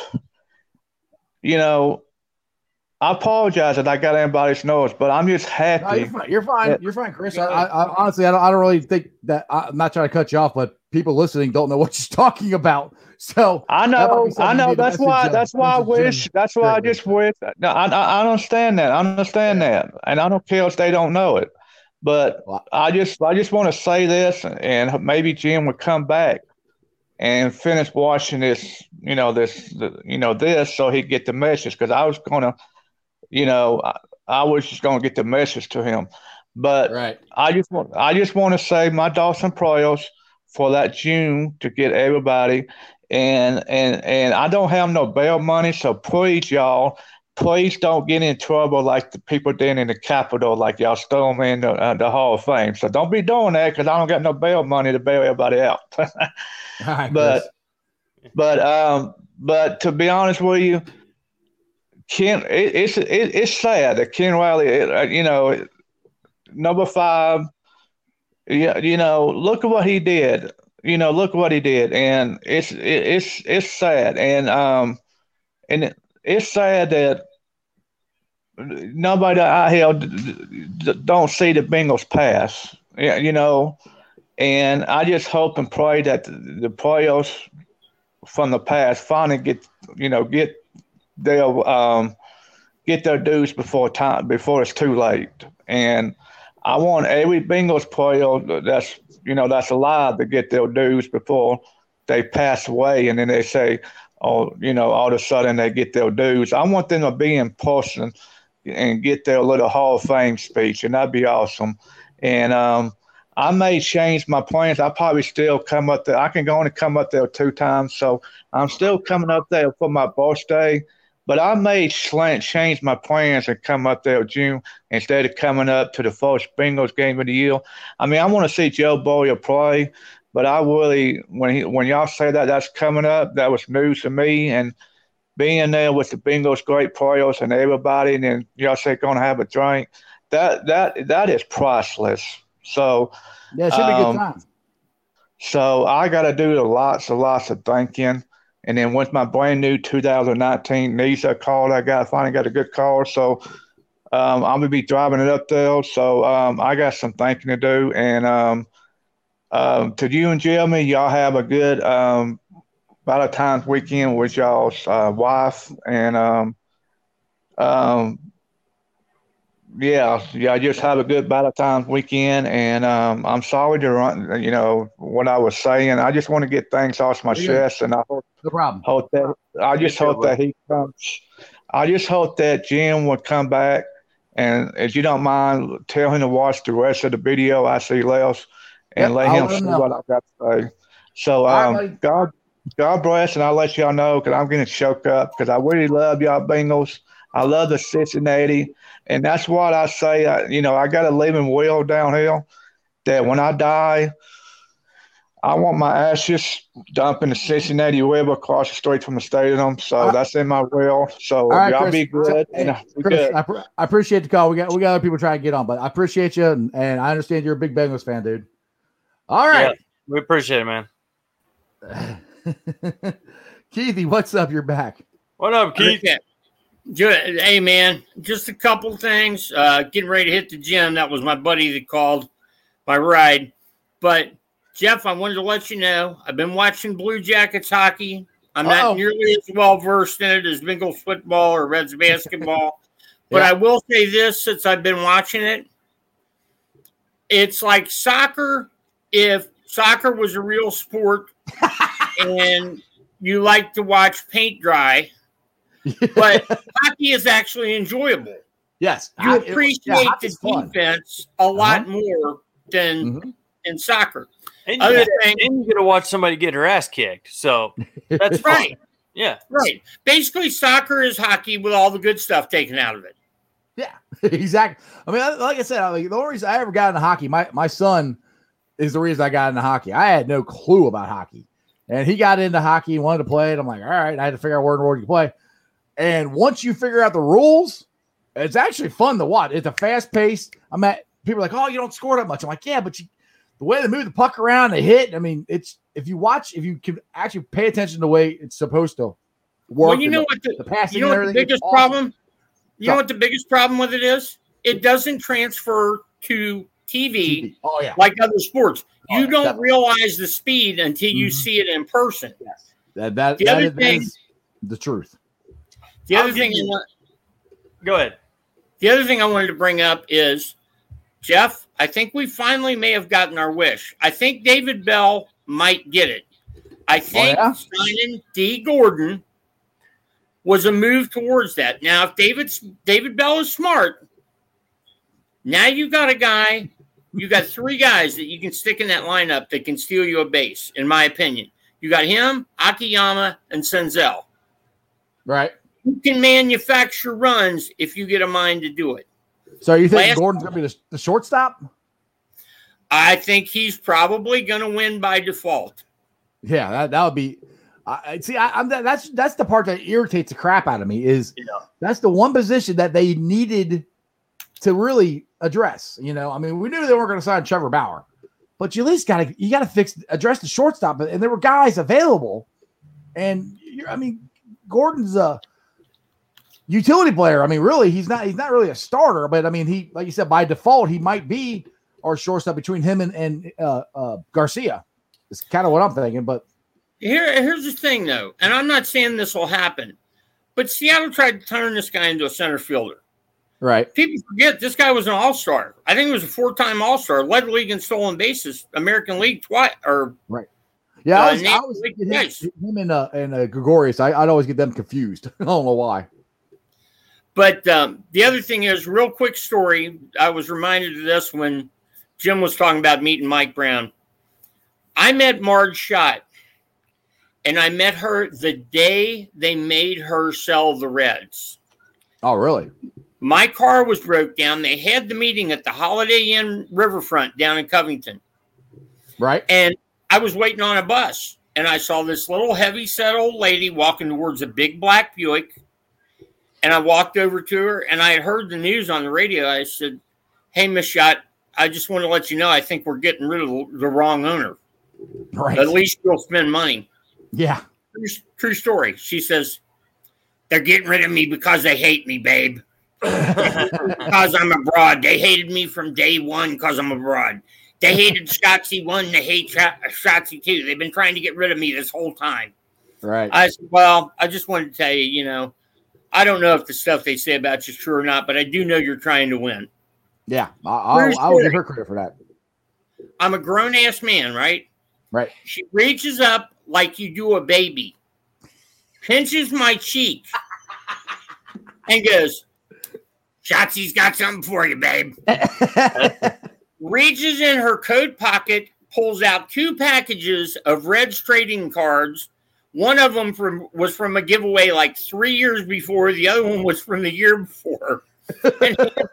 You know, I apologize that I got anybody's nose, but I'm just happy. No, you're fine. You're fine. That, you're fine, Chris. I, I, honestly, I don't, I don't really think that I'm not trying to cut you off, but people listening don't know what you're talking about. So I know, I know. That's why. That's why I wish. That's why I just wish. No, I, I understand that. I understand that, and I don't care if they don't know it. But I just, I just want to say this, and maybe Jim would come back and finish watching this, you know, this, you know, this, so he'd get the message. Because I was gonna. You know, I, I was just going to get the message to him, but right. I just want, I just want to say my thoughts and prayers for that June to get everybody, and and and I don't have no bail money, so please, y'all, please don't get in trouble like the people did in the Capitol, like y'all stole me in the, uh, the Hall of Fame. So don't be doing that because I don't got no bail money to bail everybody out. right, but Chris. but um, but to be honest with you. Ken, it, it's it, it's sad that Ken Riley, it, you know, number five. Yeah, you know, look at what he did. You know, look what he did, and it's it, it's it's sad, and um, and it, it's sad that nobody out here don't see the Bengals pass. Yeah, you know, and I just hope and pray that the, the players from the past finally get you know get. They'll um, get their dues before time before it's too late. And I want every Bengals player that's you know that's alive to get their dues before they pass away, and then they say, oh, you know, all of a sudden they get their dues. I want them to be in person and get their little Hall of Fame speech, and that'd be awesome. And um, I may change my plans. I probably still come up there. I can go only come up there two times, so I'm still coming up there for my birthday. But I may slant change my plans and come up there in June instead of coming up to the first Bengals game of the year. I mean, I want to see Joe Boyer play, but I really, when he, when y'all say that that's coming up, that was news to me. And being there with the Bengals great players and everybody, and then y'all say going to have a drink, that that that is priceless. So yeah, it should be a um, good time. So I got to do the lots and lots of thinking. And then with my brand new two thousand nineteen Nissan car, I got finally got a good car. So um, I'm gonna be driving it up there. So um, I got some thinking to do. And um, um, to you and Jeremy, y'all have a good um, Valentine's weekend with y'all's uh, wife. And um, um, yeah, yeah, just have a good Valentine's weekend. And um, I'm sorry to run, you know, what I was saying. I just want to get things off my chest, and I hope, no problem. hope that I just hope that he comes. I just hope that Jim would come back, and if you don't mind, tell him to watch the rest of the video I see less, and Yep, let I'll him let him see know. what I got to say. So All um, right, God, God bless, and I'll let y'all know because I'm getting choked up because I really love y'all Bengals. I love the Cincinnati. And that's what I say. I, you know, I got a living will down here that when I die, I want my ashes dumped in the Cincinnati River across the street from the stadium. So Uh, that's in my will. So All right, y'all Chris. be good. Hey, and be Chris, good. I, pr- I appreciate the call. We got we got other people trying to get on, but I appreciate you, and, and I understand you're a big Bengals fan, dude. All right, Yeah, we appreciate it, man. Keithy, what's up? You're back. What up, Keith? Okay. Ju- Hey, man, just a couple things. Uh, getting ready to hit the gym. That was my buddy that called my ride. But, Jeff, I wanted to let you know, I've been watching Blue Jackets hockey. I'm Uh-oh. not nearly as well versed in it as Bengals football or Reds basketball. But Yeah. I will say this, since I've been watching it, it's like soccer if soccer was a real sport and you like to watch paint dry. But hockey is actually enjoyable. Yes, You I- it- appreciate yeah, the hockey's fun. defense a lot Uh-huh. more than Mhm. in soccer. And, Other you, thing, and you get to watch somebody get her ass kicked. So that's right. Yeah. Right. Basically, soccer is hockey with all the good stuff taken out of it. Yeah, exactly. I mean, like I said, I mean, the only reason I ever got into hockey, my, my son is the reason I got into hockey. I had no clue about hockey. And he got into hockey and wanted to play it. I'm like, all right, I had to figure out where in the world you play. And once you figure out the rules, it's actually fun to watch. It's a fast pace. I'm at people are like, oh, you don't score that much. I'm like, yeah, but you, the way they move the puck around, they hit. I mean, it's if you watch, if you can actually pay attention to the way it's supposed to work. Well, you know the, what the, the passing, you know what the biggest awesome. problem. You so, know what the biggest problem with it is? It doesn't transfer to T V, T V. Oh, yeah. like other sports. You oh, don't definitely. realize realize the speed until you mm-hmm. see it in person. Yes, that that, the that, other is, thing, that is the truth. The I'll other thing, you, want, go ahead. The other thing I wanted to bring up is, Jeff, I think we finally may have gotten our wish. I think David Bell might get it. I think oh, yeah? signing D. Gordon was a move towards that. Now, if David David Bell is smart, now you got a guy, you got three guys that you can stick in that lineup that can steal you a base, in my opinion. You got him, Akiyama, and Senzel. Right. You can manufacture runs if you get a mind to do it. So you think Last, Gordon's going to be the, the shortstop? I think he's probably going to win by default. Yeah, that, that would be I see. I, I'm that, that's that's the part that irritates the crap out of me. Is yeah. that's the one position that they needed to really address. You know, I mean, we knew they weren't going to sign Trevor Bauer, but you at least got to you got to fix address the shortstop. And there were guys available, and you're, I mean, Gordon's a utility player. I mean, really, he's not he's not really a starter, but I mean, he like you said, by default, he might be our shortstop between him and and uh, uh, Garcia. It's kind of what I'm thinking, but. Here, here's the thing, though, and I'm not saying this will happen, but Seattle tried to turn this guy into a center fielder. Right. People forget this guy was an all-star. I think he was a four-time all-star, led the league in stolen bases, American League twice. Or right. Yeah, uh, I was, I was him, him and uh, and uh, Gregorius. I, I'd always get them confused. I don't know why. But um, the other thing is, real quick story. I was reminded of this when Jim was talking about meeting Mike Brown. I met Marge Schott. And I met her the day they made her sell the Reds. Oh, really? My car was broke down. They had the meeting at the Holiday Inn Riverfront down in Covington. Right. And I was waiting on a bus. And I saw this little heavy-set old lady walking towards a big black Buick. And I walked over to her, and I had heard the news on the radio. I said, hey, Miss Schott, I just want to let you know I think we're getting rid of the wrong owner. Right. At least you'll spend money. Yeah. True, true story. She says, they're getting rid of me because they hate me, babe. Because I'm abroad. They hated me from day one because I'm abroad. They hated Shotzi one. They hate Shotzi two. They've been trying to get rid of me this whole time. Right. I said, well, I just wanted to tell you, you know, I don't know if the stuff they say about you is true or not, but I do know you're trying to win. Yeah. I, I will give her credit for that. I'm a grown-ass man, right? Right. She reaches up like you do a baby, pinches my cheek, and goes, Shotzi's got something for you, babe. Reaches in her coat pocket, pulls out two packages of Reds trading cards. One of them from was from a giveaway like three years before. The other one was from the year before. And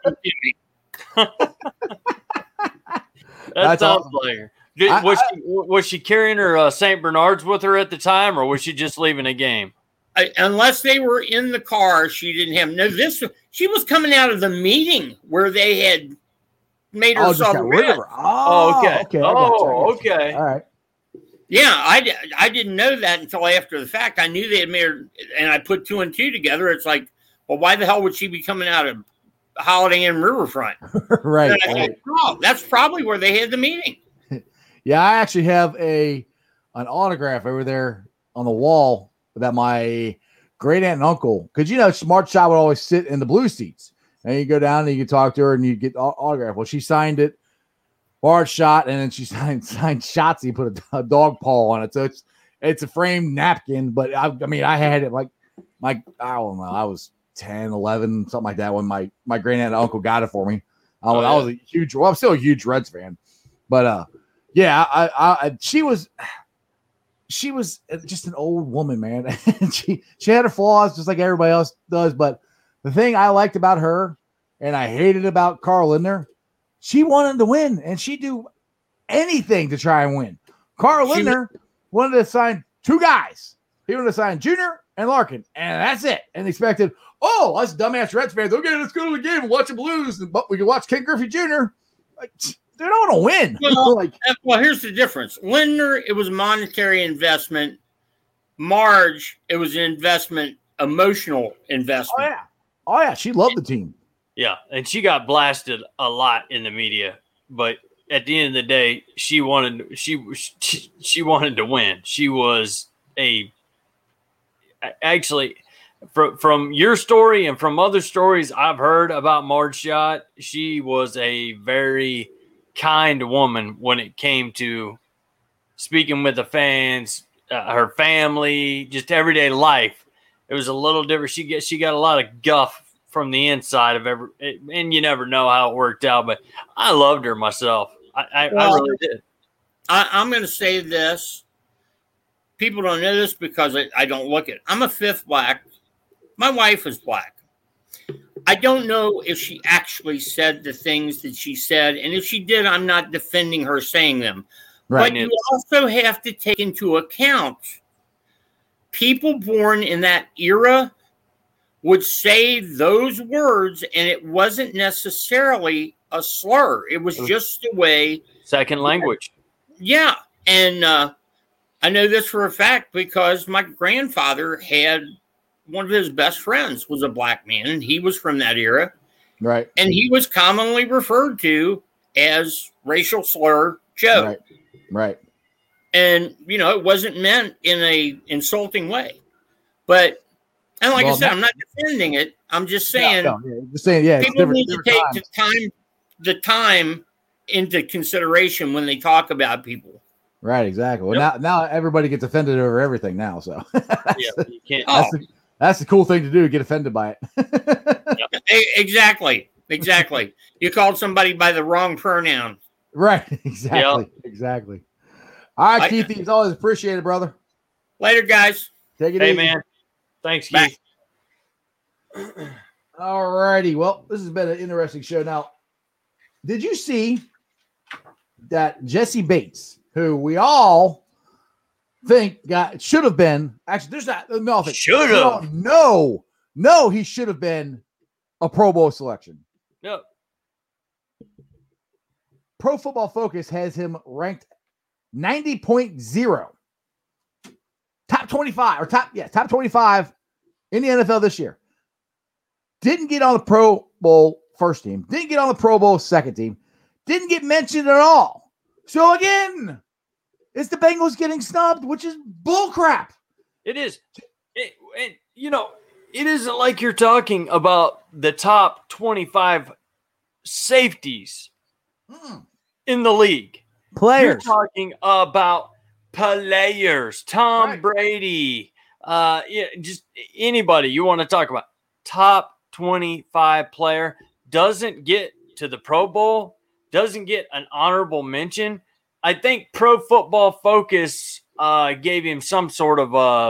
that sounds awesome. Like her. Did, I, was, I, she, was she carrying her uh, Saint Bernard's with her at the time, or was she just leaving a game? I, unless they were in the car, she didn't have no. This she was coming out of the meeting where they had made her oh, sell the Reds. Oh, oh, okay. okay. Oh, okay. All right. Yeah, I, I didn't know that until after the fact. I knew they had made her, and I put two and two together. It's like, well, why the hell would she be coming out of Holiday Inn Riverfront? Right. And I right. thought, oh, that's probably where they had the meeting. Yeah, I actually have a an autograph over there on the wall that my great aunt and uncle, because you know, Smart Shot would always sit in the blue seats, and you go down and you can talk to her and you get autograph. Well, she signed it, Smart Shot, and then she signed signed Shotzi, put a, a dog paw on it. So it's it's a framed napkin, but I, I mean, I had it like my I don't know, I was ten, eleven, something like that when my my great aunt and uncle got it for me. I was, oh, yeah. I was a huge, well, I'm still a huge Reds fan, but uh. Yeah, I, I, she was. she was just an old woman, man. she she had her flaws just like everybody else does. But the thing I liked about her and I hated about Carl Lindner, she wanted to win, and she'd do anything to try and win. Carl She- Lindner wanted to sign two guys. He wanted to sign Junior and Larkin, and that's it. And expected, oh, us dumbass Reds fans, okay, let's go to the game and watch them lose, but we can watch Ken Griffey Junior Like, they don't want to win. Well, like, Well, here's the difference. Lindner, it was a monetary investment. Marge, it was an investment, emotional oh investment. yeah, oh yeah, she loved the team. Yeah, and she got blasted a lot in the media, but at the end of the day, she wanted she she, she wanted to win. She was a actually from from your story and from other stories I've heard about Marge Schott, she was a very kind woman when it came to speaking with the fans, uh, her family, just everyday life. It was a little different. She get she got a lot of guff from the inside of every, and you never know how it worked out. But I loved her myself. I, I, Well, I really did. I, I'm going to say this. People don't know this because I, I don't look it. I'm a fifth black. My wife is black. I don't know if she actually said the things that she said. And if she did, I'm not defending her saying them. Right. But you also have to take into account people born in that era would say those words, and it wasn't necessarily a slur. It was just the way. Second language. Yeah. And uh, I know this for a fact because my grandfather had one of his best friends was a black man, and he was from that era. Right. And he was commonly referred to as racial slur Joe. Right. Right. And, you know, it wasn't meant in a insulting way. But, and like Well, I said, that- I'm not defending it. I'm just saying No, no, yeah, just saying, yeah, it's people different, need to different take times. the time, the time into consideration when they talk about people. Right, exactly. Well, Yep. now, now everybody gets offended over everything now. So that's, Yeah, you can't. Oh. that's, the, that's the cool thing to do, get offended by it. E- Exactly. Exactly. You called somebody by the wrong pronoun. Right, exactly, exactly. All right, I- Keithy, it's always appreciated, brother. Later, guys. Take it Hey, easy. man. Thanks, Bye. Keith. All righty. Well, this has been an interesting show. Now, did you see that Jesse Bates, who we all think got should have been actually there's not no Should no, have. no, no, he should have been a Pro Bowl selection. No. Pro Football Focus has him ranked ninety point oh. Top twenty-five or top, yeah, top twenty-five in the N F L this year. Didn't get on the Pro Bowl first team. Didn't get on the Pro Bowl second team. Didn't get mentioned at all. So again, it's the Bengals getting snubbed, which is bullcrap. It is. It, and, you know, it isn't like you're talking about the top twenty-five safeties Mm. in the league. You're Players. talking about players. Tom Right. Brady. Uh, yeah, just anybody you want to talk about. Top twenty-five player doesn't get to the Pro Bowl, doesn't get an honorable mention. I think Pro Football Focus uh, gave him some sort of uh,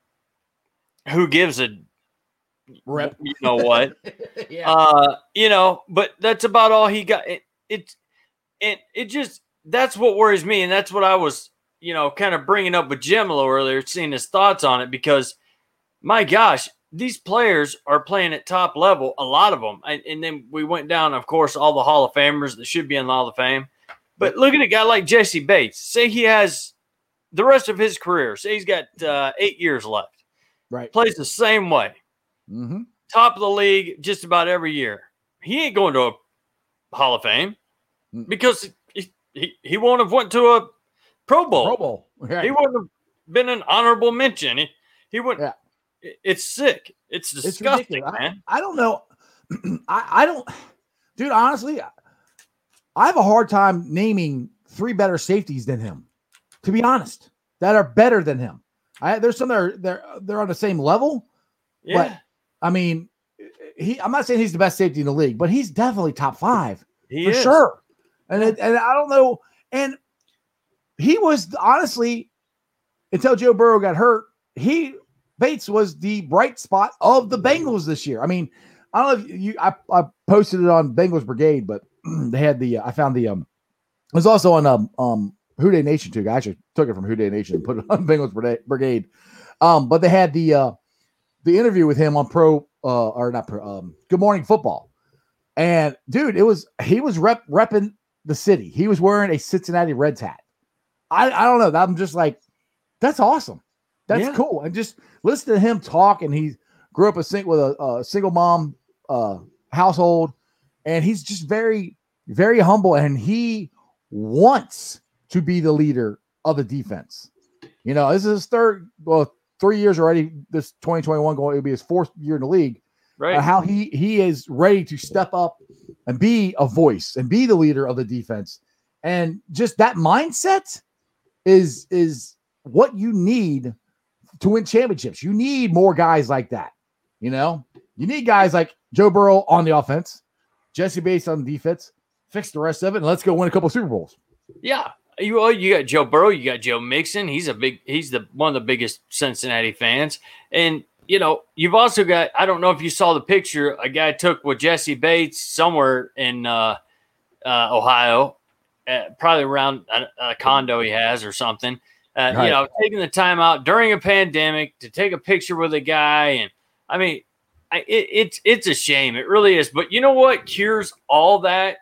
who gives a Rep. you know what. Yeah. Uh, you know, but that's about all he got. It, it, it, it just, that's what worries me. And that's what I was, you know, kind of bringing up with Jim a little earlier, seeing his thoughts on it, because my gosh, these players are playing at top level, a lot of them. And, and then we went down, of course, all the Hall of Famers that should be in the Hall of Fame. But look at a guy like Jesse Bates. Say he has the rest of his career. Say he's got uh, eight years left. Right. Plays the same way. Mm-hmm. Top of the league just about every year. He ain't going to a Hall of Fame because he, he, he won't have went to a Pro Bowl. Pro Bowl. Right. He wouldn't have been an honorable mention. He, he wouldn't. Yeah. it- It's sick. It's It's disgusting, ridiculous. man. I, I don't know. I, I don't, dude, honestly, I, I have a hard time naming three better safeties than him, to be honest, that are better than him. I, there's some that are they're, they're on the same level. Yeah. But, I mean, he, I'm not saying he's the best safety in the league, but he's definitely top five he for is. sure. And, it, and I don't know. And he was honestly, until Joe Burrow got hurt, he Bates was the bright spot of the Bengals this year. I mean, I don't know if you, I, I posted it on Bengals Brigade, but they had the, uh, I found the, um, it was also on, um, um, Houday Nation too. I actually took it from Houday Nation and put it on Bengals Brigade. Um, but they had the, uh, the interview with him on Pro, uh, or not Pro, um, Good Morning Football. And dude, it was, he was rep, repping the city. He was wearing a Cincinnati Reds hat. I, I don't know. I'm just like, that's awesome. That's Yeah. cool. And just listen to him talk. And he grew up a sing- with a, a single mom uh, household. And he's just very, very humble. And he wants to be the leader of the defense. You know, this is his third, well, three years already. This twenty twenty-one going, it'll be his fourth year in the league. Right. Uh, how he he is ready to step up and be a voice and be the leader of the defense. And just that mindset is is what you need to win championships. You need more guys like that. You know, you need guys like Joe Burrow on the offense, Jesse Bates on the defense, fix the rest of it, and let's go win a couple of Super Bowls. Yeah. You well, you got Joe Burrow, you got Joe Mixon. He's a big he's the one of the biggest Cincinnati fans. And you know, you've also got, I don't know if you saw the picture a guy took with Jesse Bates somewhere in uh, uh, Ohio, uh, probably around a, a condo he has or something. Uh, Right. You know, taking the time out during a pandemic to take a picture with a guy. And I mean, I, it, it's it's a shame. It really is. But you know what cures all that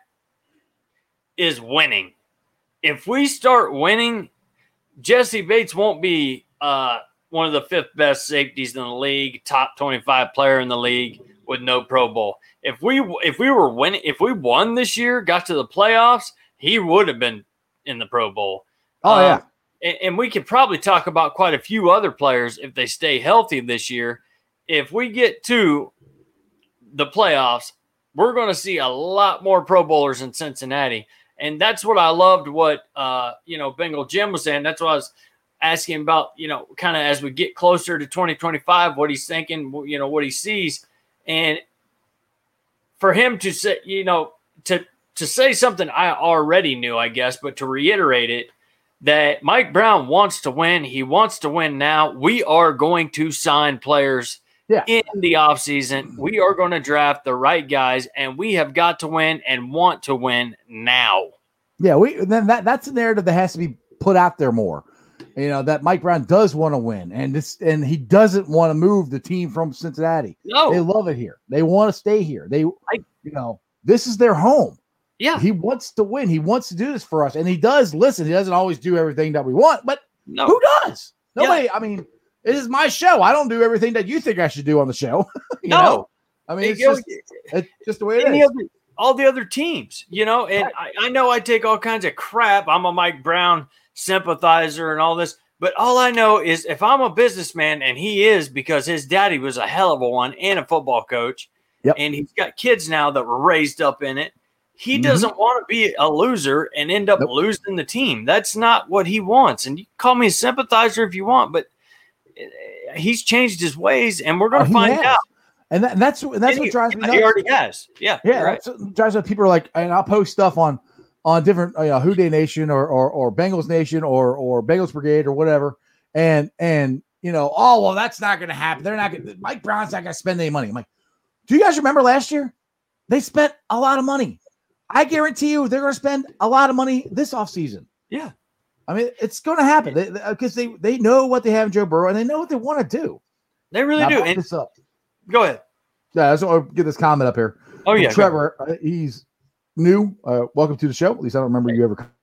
is winning. If we start winning, Jesse Bates won't be uh, one of the fifth best safeties in the league, top twenty-five player in the league with no Pro Bowl. If we if we were winning, if we won this year, got to the playoffs, he would have been in the Pro Bowl. Oh, Um, yeah. and, and we could probably talk about quite a few other players if they stay healthy this year. If we get to the playoffs, we're going to see a lot more Pro Bowlers in Cincinnati. And that's what I loved what, uh, you know, Bengal Jim was saying. That's what I was asking about, you know, kind of as we get closer to twenty twenty-five, what he's thinking, you know, what he sees. And for him to say, you know, to, to say something I already knew, I guess, but to reiterate it, that Mike Brown wants to win. He wants to win now. We are going to sign players Yeah. in the offseason. We are going to draft the right guys, and we have got to win and want to win now. Yeah, we then that that's a narrative that has to be put out there more. You know, that Mike Brown does want to win, and this and he doesn't want to move the team from Cincinnati. No. They love it here. They want to stay here. They I- you know, this is their home. Yeah. He wants to win. He wants to do this for us. And he does listen. He doesn't always do everything that we want, but No. who does? Nobody, I mean, it is my show. I don't do everything that you think I should do on the show. you No. know? I mean, It it's goes- just, it's just the way it Any is. other, all the other teams, you know, and I, I know I take all kinds of crap. I'm a Mike Brown sympathizer and all this, but all I know is if I'm a businessman, and he is because his daddy was a hell of a one and a football coach, Yep. and he's got kids now that were raised up in it. He Mhm. doesn't want to be a loser and end up Nope. losing the team. That's not what he wants. And you can call me a sympathizer if you want, but uh, he's changed his ways, and we're going Oh, to he find has. out. And, that, and that's, and that's And what he, drives me nuts. he already has. Yeah. Yeah, you're right. that's what drives up. People are like, and I'll post stuff on on different uh, you know, Houday Nation or, or or Bengals Nation or or Bengals Brigade or whatever, and and you know, oh well, that's not going to happen. They're not going. to Mike Brown's not going to spend any money. I'm like, do you guys remember last year? They spent a lot of money. I guarantee you, they're going to spend a lot of money this offseason. Yeah. I mean, it's going to happen because they, they they know what they have in Joe Burrow and they know what they want to do. They really Now, do. back And this up. go ahead. Yeah, I just want to get this comment up here. Oh, From yeah. go Trevor, uh, he's new. Uh, welcome to the show. At least I don't remember you ever.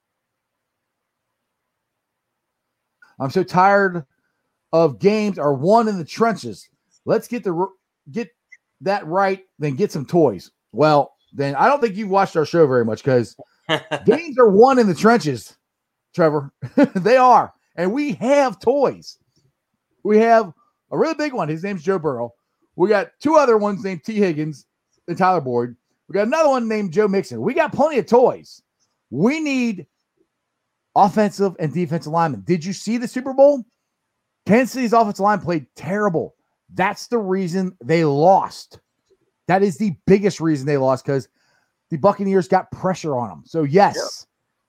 I'm so tired of games are won in the trenches. Let's get the get that right, then get some toys. Well, then I don't think you've watched our show very much because ahead. games are won in the trenches, Trevor. They are, and we have toys. We have a really big one. His name's Joe Burrow. We got two other ones named T. Higgins and Tyler Boyd. We got another one named Joe Mixon. We got plenty of toys. We need offensive and defensive linemen. Did you see the Super Bowl? Kansas City's offensive line played terrible. That's the reason they lost. That is the biggest reason they lost because the Buccaneers got pressure on them. So, yes,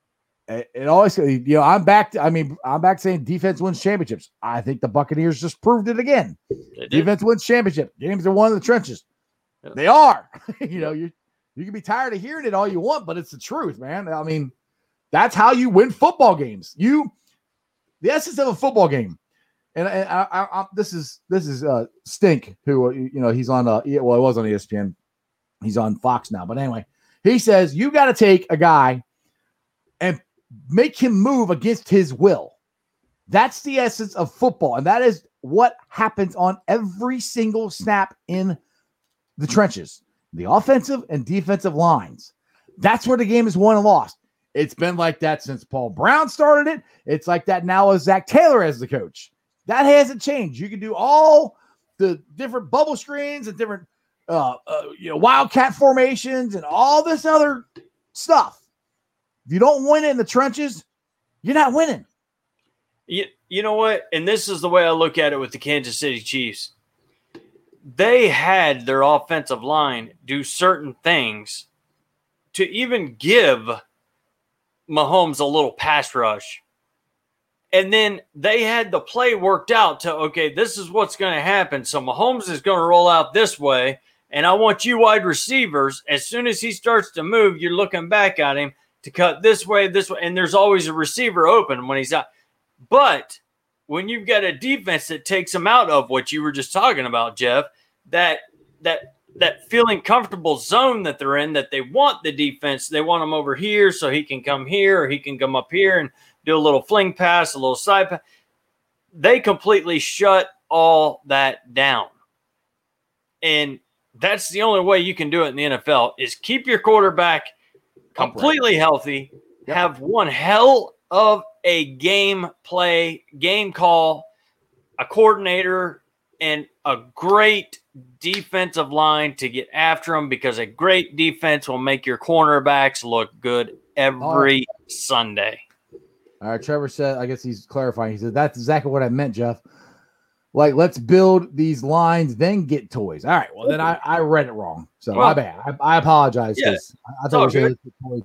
it, it always, you know, I'm back. To, I mean, I'm back saying defense wins championships. I think the Buccaneers just proved it again. Defense wins championship. Games are won in the trenches. Yeah. They are. you know, you you can be tired of hearing it all you want, but it's the truth, man. I mean, that's how you win football games. You, the essence of a football game. And, and I, I, I, this is this is uh, Stink, who you know he's on. Uh, well, he was on E S P N. He's on Fox now, but anyway, he says you got to take a guy and make him move against his will. That's the essence of football, and that is what happens on every single snap in the trenches, the offensive and defensive lines. That's where the game is won and lost. It's been like that since Paul Brown started it. It's like that now with Zach Taylor as the coach. That hasn't changed. You can do all the different bubble screens and different, uh, uh, you know, wildcat formations and all this other stuff. If you don't win it in the trenches, you're not winning. You, you know what? And this is the way I look at it with the Kansas City Chiefs. They had their offensive line do certain things to even give Mahomes a little pass rush. And then they had the play worked out to, okay, this is what's going to happen. So Mahomes is going to roll out this way, and I want you wide receivers, as soon as he starts to move, you're looking back at him to cut this way, this way, and there's always a receiver open when he's out. But when you've got a defense that takes him out of what you were just talking about, Jeff, that that that feeling comfortable zone that they're in, that they want the defense, they want him over here so he can come here or he can come up here and do a little fling pass, a little side pass. They completely shut all that down. And that's the only way you can do it in the N F L is keep your quarterback completely healthy, yep. have one hell of a game play, game call, a coordinator, and a great defensive line to get after them, because a great defense will make your cornerbacks look good every oh. Sunday. All right, Trevor said, I guess he's clarifying. He said, that's exactly what I meant, Jeff. Like, let's build these lines, then get toys. All right, well, then I, I read it wrong. So, well, my bad. I, I apologize. Yeah, I thought we were toys.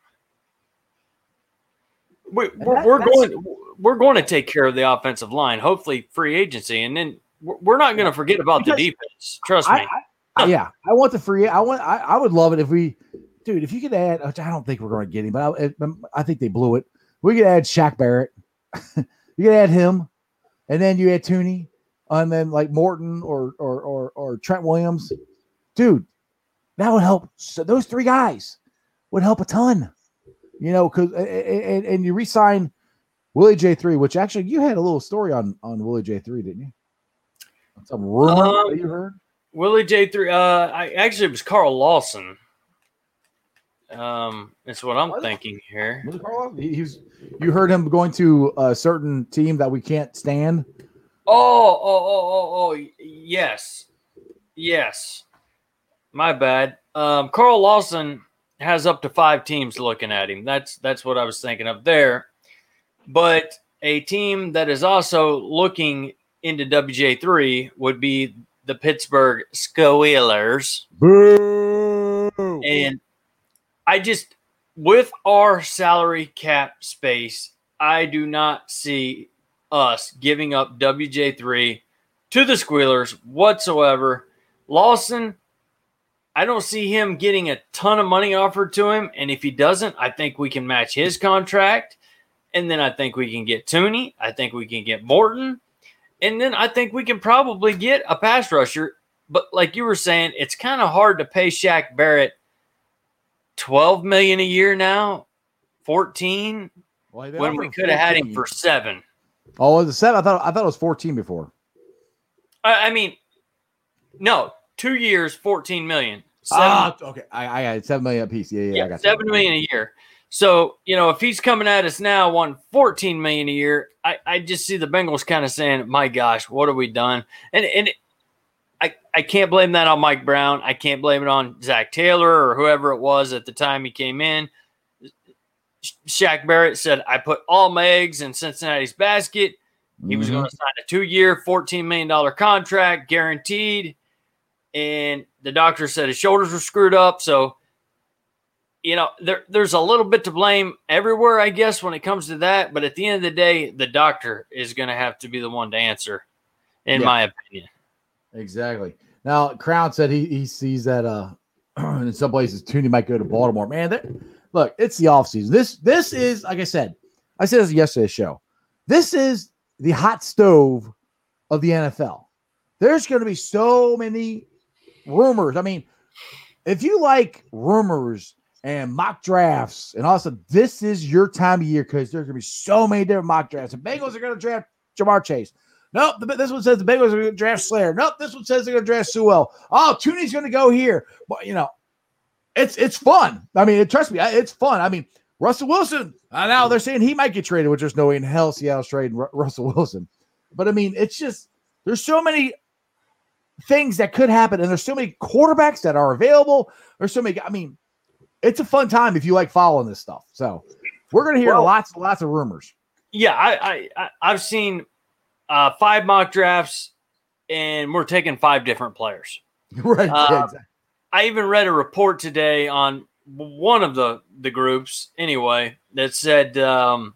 We, we're, we're going we're going to take care of the offensive line, hopefully free agency, and then we're not going to forget about because the defense. Trust me. I, I, yeah, I want the free. I want. I, I would love it if we, dude. If you could add, which I don't think we're going to get him, but I, I think they blew it. We could add Shaq Barrett. You could add him, and then you add Tooney, and then like Morton or or or, or Trent Williams, dude. That would help. So those three guys would help a ton. You know, because and, and you re-sign Willie J three, which actually you had a little story on on Willie J three, didn't you? Some rumor um, that you heard. Willie J three. Uh, I actually it was Carl Lawson. Um, that's what I'm what? thinking here. Was it Carl? He, he was. You heard him going to a certain team that we can't stand. Oh, oh, oh, oh, oh, yes, yes. My bad. Um, Carl Lawson has up to five teams looking at him. That's that's what I was thinking of there. But a team that is also looking into W J three would be the Pittsburgh Steelers. Boo! And I just, with our salary cap space, I do not see us giving up W J three to the Squealers whatsoever. Lawson, I don't see him getting a ton of money offered to him. And if he doesn't, I think we can match his contract. And then I think we can get Tooney. I think we can get Morton. And then I think we can probably get a pass rusher. But like you were saying, it's kind of hard to pay Shaq Barrett twelve million dollars a year now, fourteen, well, when we could have had him for seven. Oh, was it seven? I thought I thought it was fourteen before. I, I mean, no. Two years, fourteen million. Seven, ah, okay. I, I got seven million a piece. Yeah, yeah, yeah I got seven million a year. So, you know, if he's coming at us now, wanting fourteen million a year, I, I just see the Bengals kind of saying, "My gosh, what have we done?" And and it, I I can't blame that on Mike Brown. I can't blame it on Zach Taylor or whoever it was at the time he came in. Shaq Barrett said, "I put all my eggs in Cincinnati's basket." He mm-hmm. was going to sign a two-year, fourteen million dollars contract, guaranteed. And the doctor said his shoulders were screwed up. So you know, there there's a little bit to blame everywhere, I guess, when it comes to that. But at the end of the day, the doctor is going to have to be the one to answer, in Yeah. my opinion. Exactly. Now, Crown said he he sees that uh in some places Tooney might go to Baltimore. Man, that, look, it's the offseason. This this is, like I said, I said this yesterday's show. This is the hot stove of the N F L. There's going to be so many rumors. I mean, if you like rumors and mock drafts, and also this is your time of year because there's going to be so many different mock drafts. The Bengals are going to draft Jamar Chase. Nope, the, this one says the Bengals are going to draft Slayer. Nope, this one says they're going to draft Sewell. Oh, Tooney's going to go here. But, you know, it's it's fun. I mean, trust me, it's fun. I mean, Russell Wilson, uh, now they're saying he might get traded, which there's no way in hell Seattle's trading Ru- Russell Wilson. But, I mean, it's just there's so many things that could happen, and there's so many quarterbacks that are available. There's so many – I mean, it's a fun time if you like following this stuff. So we're going to hear Well, lots and lots of rumors. Yeah, I, I, I I've seen uh, five mock drafts, and we're taking five different players. Right. Uh, yeah, exactly. I even read a report today on one of the, the groups, anyway, that said um,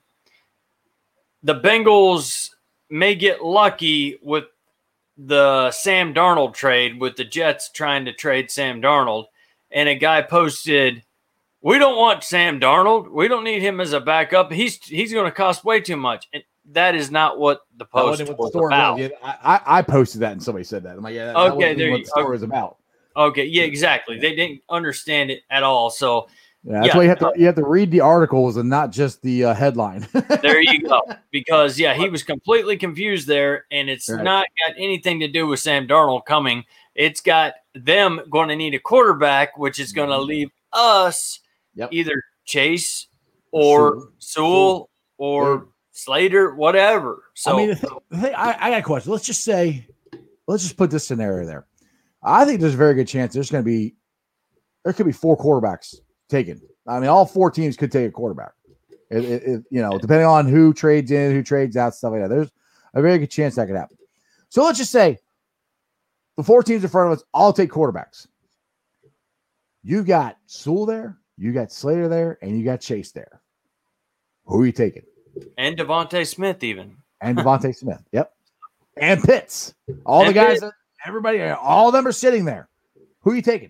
the Bengals may get lucky with the Sam Darnold trade, with the Jets trying to trade Sam Darnold. And a guy posted, "We don't want Sam Darnold. We don't need him as a backup. He's he's going to cost way too much." And that is not what the That post wasn't what the was story about. was. Yeah, I, I I posted that and somebody said that. I'm like, yeah, that, Okay, that wasn't there what you- the story okay. was about. Okay, yeah, exactly. They didn't understand it at all. So Yeah, that's Yeah. why you have to you have to read the articles and not just the uh, headline. there you go. Because, yeah, he was completely confused there, and it's Right. not got anything to do with Sam Darnold coming. It's got them going to need a quarterback, which is going to Mhm. leave us Yep. either Chase or Sewell. Sewell or Sewell. Slater, whatever. So, I mean, the thing, the thing I, I got a question. Let's just say, let's just put this scenario there. I think there's a very good chance there's going to be there could be four quarterbacks taken. I mean, all four teams could take a quarterback. It, it, it, you know, depending on who trades in, who trades out, stuff like that. There's a very good chance that could happen. So let's just say the four teams in front of us all take quarterbacks. You got Sewell there, you got Slater there, and you got Chase there. Who are you taking? and Devontae Smith even. And Devontae Smith. Yep. And Pitts. All And the guys Pitts. that everybody, all of them are sitting there. Who are you taking?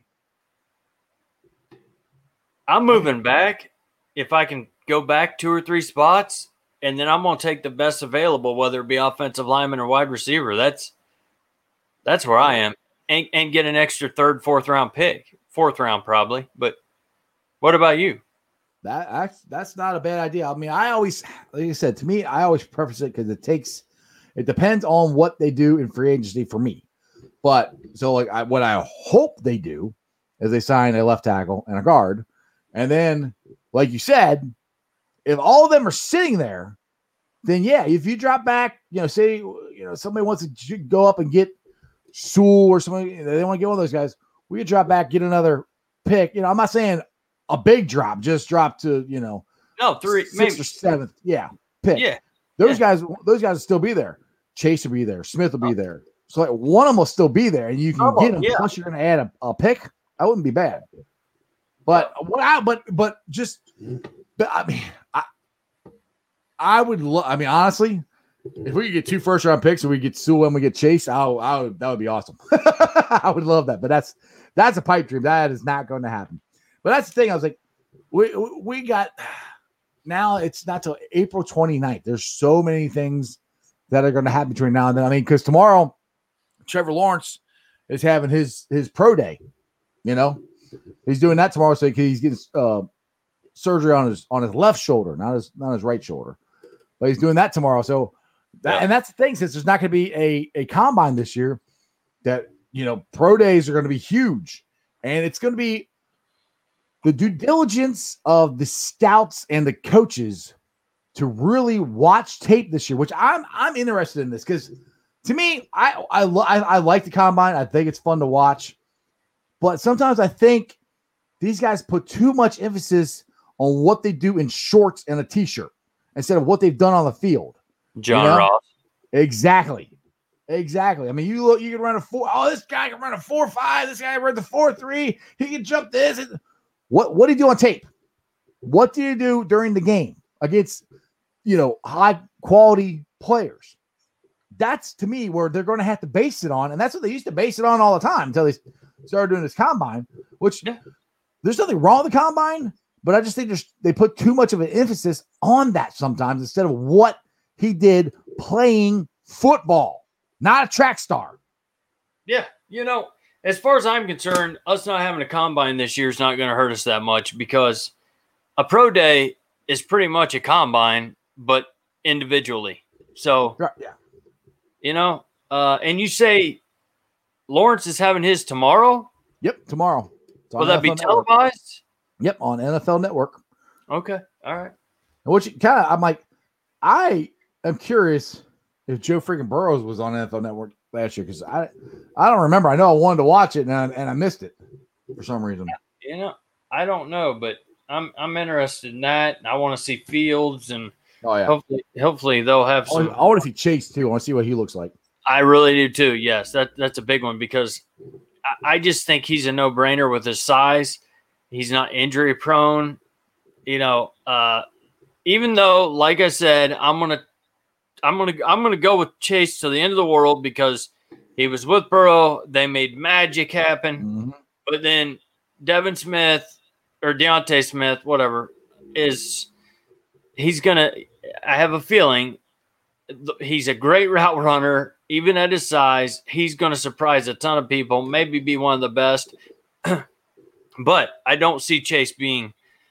I'm moving back if I can go back two or three spots, and then I'm going to take the best available, whether it be offensive lineman or wide receiver. That's that's where I am, and, and get an extra third, fourth round pick, fourth round probably. But what about you? That that's, that's not a bad idea. I mean, I always, like I said, to me, I always preface it because it takes, it depends on what they do in free agency for me. But so, like, I, what I hope they do is they sign a left tackle and a guard, and then, like you said, if all of them are sitting there, then yeah, if you drop back, you know, say you know somebody wants to go up and get Sewell or somebody, they want to get one of those guys. We could drop back, get another pick. You know, I'm not saying a big drop, just drop to, you know, No, three, sixth maybe. or seventh. Yeah, pick. Yeah, Those yeah. guys, those guys will still be there. Chase will be there. Smith will be there. So like one of them will still be there, and you can Oh, get them. yeah. Plus, you're going to add a, a pick. That wouldn't be bad. But what I but but just, but I mean, I I would love. I mean, honestly, if we could get two first round picks and we get Sewell and we get Chase, I, would- I would that would be awesome. I would love that. But that's that's a pipe dream. That is not going to happen. But that's the thing. I was like, we we- we got now. It's not till April twenty-ninth. There's so many things that are going to happen between now and then. I mean, because tomorrow, Trevor Lawrence is having his his pro day. You know, he's doing that tomorrow, so he's getting uh, surgery on his on his left shoulder, not his not his right shoulder. But he's doing that tomorrow. So, that, Yeah. and that's the thing, since there's not going to be a a combine this year, that you know, pro days are going to be huge, and it's going to be the due diligence of the scouts and the coaches to really watch tape this year, which I'm I'm interested in this because to me, I I, lo- I I like the combine. I think it's fun to watch, but sometimes I think these guys put too much emphasis on what they do in shorts and a t-shirt instead of what they've done on the field. John You know? Ross. Exactly. Exactly. I mean, you look, you can run a four. Oh, this guy can run a four five. This guy ran the four three. He can jump this. And What what did he do on tape? What did he do during the game against, you know, high quality players? That's to me where they're going to have to base it on, and that's what they used to base it on all the time until they started doing this combine. Which yeah. There's nothing wrong with the combine, but I just think there's they put too much of an emphasis on that sometimes instead of what he did playing football, not a track star. Yeah, you know, as far as I'm concerned, us not having a combine this year is not going to hurt us that much because a pro day is pretty much a combine, but individually. So, yeah, you know, uh, and you say Lawrence is having his tomorrow? Yep, tomorrow. Will that be televised? Yep, on N F L Network. Okay, all right. And which kind of, I'm like, I am curious if Joe freaking Burrows was on N F L Network last year because I, I don't remember. I know I wanted to watch it and I, and I missed it for some reason. You know, I don't know, but I'm I'm interested in that. I want to see Fields and oh yeah, hopefully hopefully they'll have some. I want to see Chase too. I want to see what he looks like. I really do too. Yes, that that's a big one because I, I just think he's a no brainer with his size. He's not injury prone. You know, uh, even though, like I said, I'm gonna, I'm gonna, I'm gonna go with Chase to the end of the world because he was with Burrow. They made magic happen. Mm-hmm. But then Devin Smith or Deontay Smith, whatever, is he's gonna. I have a feeling he's a great route runner. Even at his size, he's going to surprise a ton of people. Maybe be one of the best. But I don't see Chase being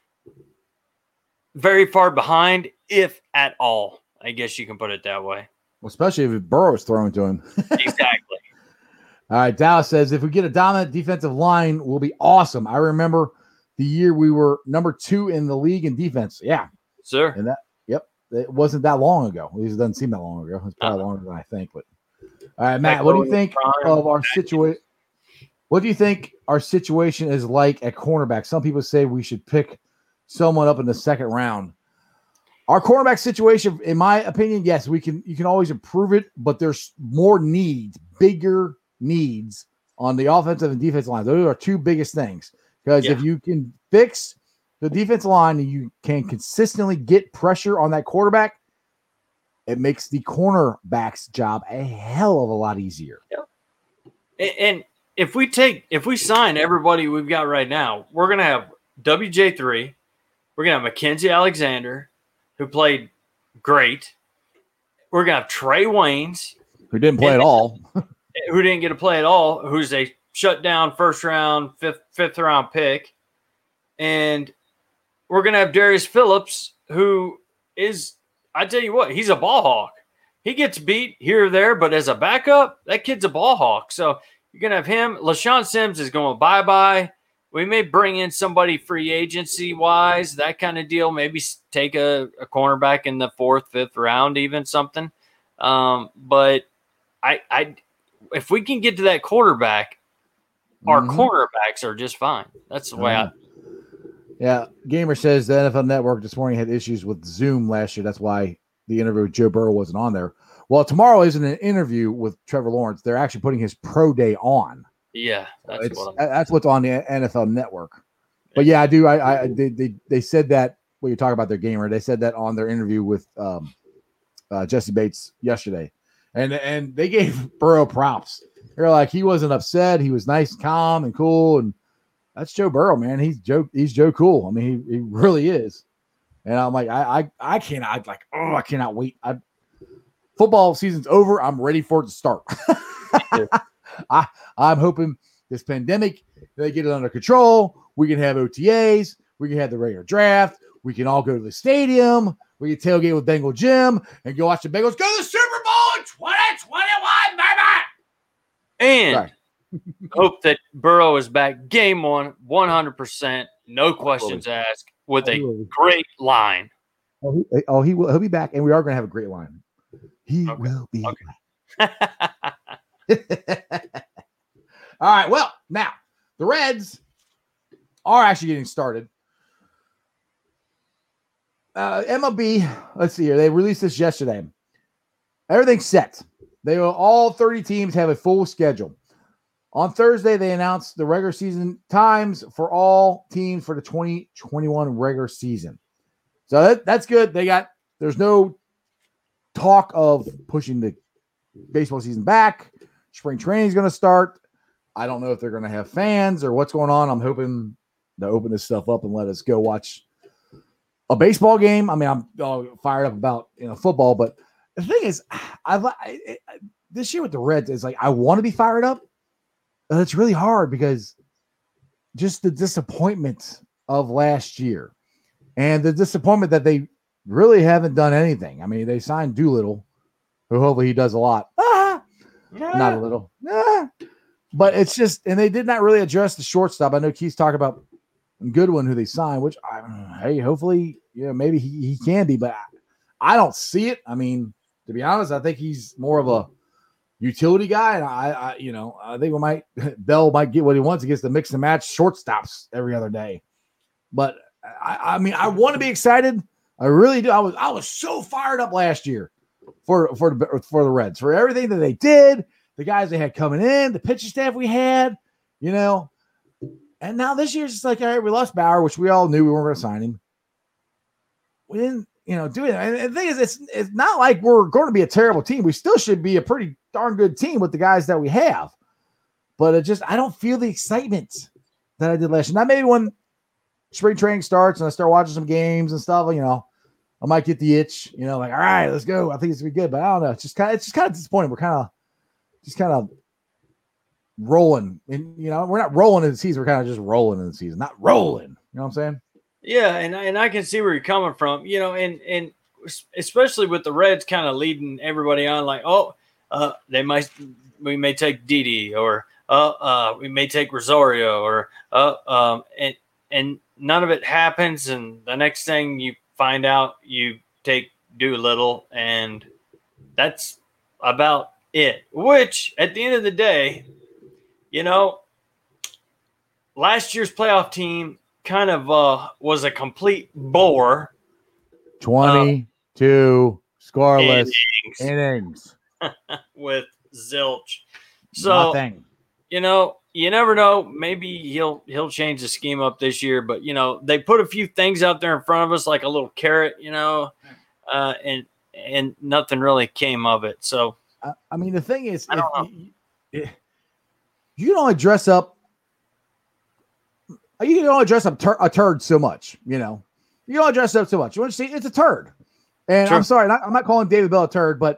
very far behind, if at all. I guess you can put it that way. Well, especially if Burrow is thrown to him. Exactly. All right. Dallas says, if we get a dominant defensive line, we'll be awesome. I remember the year we were number two in the league in defense. Yeah. Sir. And that, yep. It wasn't that long ago. At least it doesn't seem that long ago. It's probably uh-huh. longer than I think. But all right, Matt, what do you think of our situation? What do you think our situation is like at cornerback? Some people say we should pick someone up in the second round. Our cornerback situation, in my opinion, yes, we can. You can always improve it, but there's more needs, bigger needs on the offensive and defensive line. Those are two biggest things. Because yeah. if you can fix the defensive line and you can consistently get pressure on that quarterback, it makes the cornerback's job a hell of a lot easier. Yeah. And if we take, if we sign everybody we've got right now, we're going to have W J three. We're going to have Mackenzie Alexander, who played great. We're going to have Trey Waynes, who didn't play at all, who didn't get to play at all, who's a shutdown first round, fifth, fifth round pick. And we're going to have Darius Phillips, who is, I tell you what, he's a ball hawk. He gets beat here or there, but as a backup, that kid's a ball hawk. So you're going to have him. LaShawn Sims is going bye-bye. We may bring in somebody free agency-wise, that kind of deal. Maybe take a, a cornerback in the fourth, fifth round, even something. Um, but I, I, if we can get to that quarterback, our mm-hmm. cornerbacks are just fine. That's the way uh, I – Yeah, Gamer says the N F L Network this morning had issues with Zoom last year. That's why the interview with Joe Burrow wasn't on there. Well, tomorrow isn't an interview with Trevor Lawrence. They're actually putting his pro day on. Yeah, that's, it's, what that's what's on the N F L Network. But yeah, I do. I, I they, they they said that when you're talking about their gamer, they said that on their interview with um, uh, Jesse Bates yesterday, and and they gave Burrow props. They're like, he wasn't upset. He was nice, calm, and cool. And that's Joe Burrow, man. He's Joe. He's Joe Cool. I mean, he, he really is. And I'm like, I I I cannot like, oh, I cannot wait. I, football season's over. I'm ready for it to start. I I'm hoping this pandemic, they get it under control. We can have O T As. We can have the regular draft. We can all go to the stadium. We can tailgate with Bengal Jim and go watch the Bengals go to the Super Bowl in twenty twenty-one, baby. And Sorry. hope that Burrow is back game one, one hundred percent, no questions asked, with a great line. Oh, he, oh, he will. He'll be back, and we are going to have a great line. He okay. will be okay. back. All right. Well, now the Reds are actually getting started. Uh, M L B, let's see here. They released this yesterday. Everything's set. They will, all thirty teams have a full schedule. On Thursday, they announced the regular season times for all teams for the twenty twenty-one regular season. So that, that's good. They got, there's no talk of pushing the baseball season back. Spring training is going to start. I don't know if they're going to have fans or what's going on. I'm hoping to open this stuff up and let us go watch a baseball game. I mean, I'm all fired up about, you know, football, but the thing is, I've I, I, this year with the Reds is like, I want to be fired up, but it's really hard because just the disappointment of last year and the disappointment that they really haven't done anything. I mean, they signed Doolittle, who hopefully he does a lot. Ah, yeah. Not a little. Ah. But it's just, and they did not really address the shortstop. I know Keith's talking about Goodwin, who they signed, which, I, hey, hopefully, you know, maybe he, he can be, but I, I don't see it. I mean, to be honest, I think he's more of a utility guy, and I, I you know, I think we might Bell might get what he wants against the mix and match shortstops every other day. But I, I mean, I want to be excited. I really do. I was, I was so fired up last year for for the for the Reds, for everything that they did, the guys they had coming in, the pitching staff we had, you know. And now this year's just like, all right, we lost Bauer, which we all knew we weren't going to sign him. We didn't, you know, do it. And the thing is, it's it's not like we're going to be a terrible team. We still should be a pretty darn good team with the guys that we have. But it just, I don't feel the excitement that I did last year. Now, maybe when spring training starts and I start watching some games and stuff, you know, I might get the itch, you know, like, all right, let's go. I think it's gonna be good. But I don't know. It's just kind of, it's just kind of disappointing. We're kind of, just kind of rolling. And, you know, we're not rolling in the season. We're kind of just rolling in the season, not rolling. You know what I'm saying? Yeah, and and I can see where you're coming from, you know, and and especially with the Reds kind of leading everybody on, like, oh, uh, they might we may take Didi, or uh, uh, we may take Rosario, or uh, um, and and none of it happens, and the next thing you find out, you take Doolittle, and that's about it. Which, at the end of the day, you know, last year's playoff team kind of uh, was a complete bore. twenty-two uh, scoreless innings, innings. with zilch. So, Nothing. You know, you never know. Maybe he'll he'll change the scheme up this year. But, you know, they put a few things out there in front of us, like a little carrot, you know, uh, and and nothing really came of it. So, I, I mean, the thing is, I don't if, know. If, you can only dress up. You can only dress up tur- a turd so much, you know. You can only dress up so much. You want to see it's a turd. And Sure. I'm sorry, not, I'm not calling David Bell a turd, but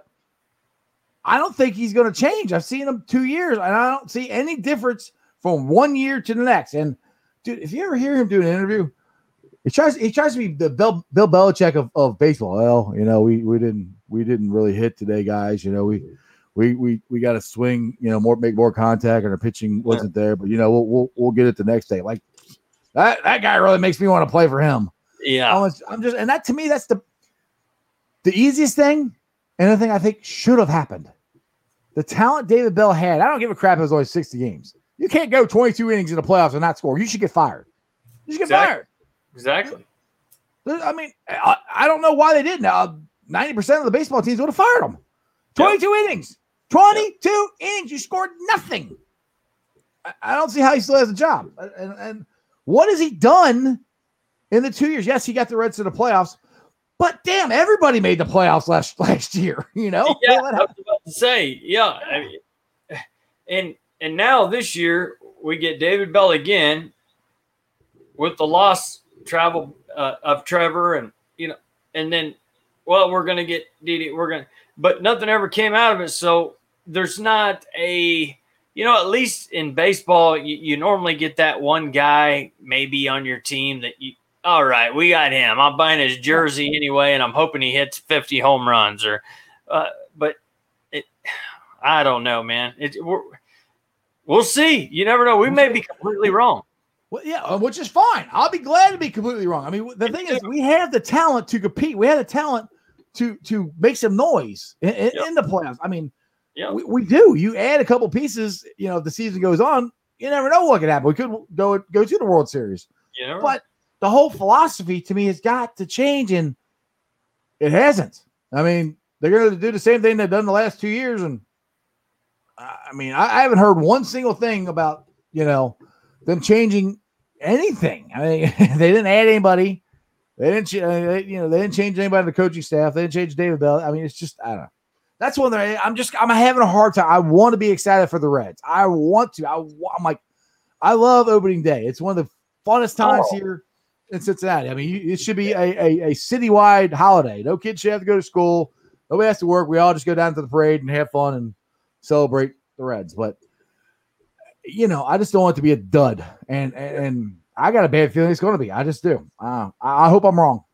I don't think he's going to change. I've seen him two years, and I don't see any difference from one year to the next. And dude, if you ever hear him do an interview, he tries he tries to be the Bill, Bill Belichick of, of baseball. Well, you know, we we didn't we didn't really hit today, guys. You know, we we we we got to swing, you know, more make more contact, and our pitching wasn't there. But you know, we'll we'll we'll get it the next day. Like that that guy really makes me want to play for him. Yeah, I'm just, I'm just and that to me that's the the easiest thing, and the thing I think should have happened. The talent David Bell had, I don't give a crap if it was only sixty games. You can't go twenty-two innings in the playoffs and not score. You should get fired. You should get exactly. fired. Exactly. I mean, I, I don't know why they didn't. Uh, ninety percent of the baseball teams would have fired him. twenty-two yep. innings. twenty-two yep. innings. You scored nothing. I, I don't see how he still has a job. And, and what has he done in the two years? Yes, he got the Reds to the playoffs. But damn, everybody made the playoffs last last year, you know? Yeah, I was about to say, yeah. I mean, and and now this year we get David Bell again with the loss travel uh, of Trevor, and you know, and then well, we're gonna get Didi, we're gonna, but nothing ever came out of it. So there's not a, you know, at least in baseball, you, you normally get that one guy maybe on your team that you. All right, we got him. I'm buying his jersey anyway, and I'm hoping he hits fifty home runs. Or, uh, but it, I don't know, man. It, we're, we'll see. You never know. We may be completely wrong. Well, yeah, which is fine. I'll be glad to be completely wrong. I mean, the thing is, we have the talent to compete. We have the talent to to make some noise in, in, yep. in the playoffs. I mean, yep. we, we do. You add a couple pieces. You know, if the season goes on, you never know what could happen. We could go go to the World Series. You know, but the whole philosophy to me has got to change, and it hasn't. I mean, they're going to do the same thing they've done the last two years, and I mean, I, I haven't heard one single thing about, you know, them changing anything. I mean, they didn't add anybody. They didn't, they, you know, they didn't change anybody on the coaching staff. They didn't change David Bell. I mean, it's just, I don't know. That's one that I'm just, I'm having a hard time. I want to be excited for the Reds. I want to. I, I'm like, I love opening day. It's one of the funnest times oh. here in Cincinnati. I mean, it should be a, a, a citywide holiday. No kids should have to go to school. Nobody has to work. We all just go down to the parade and have fun and celebrate the Reds. But, you know, I just don't want it to be a dud. And, and, and I got a bad feeling it's going to be. I just do. Uh, I, I hope I'm wrong.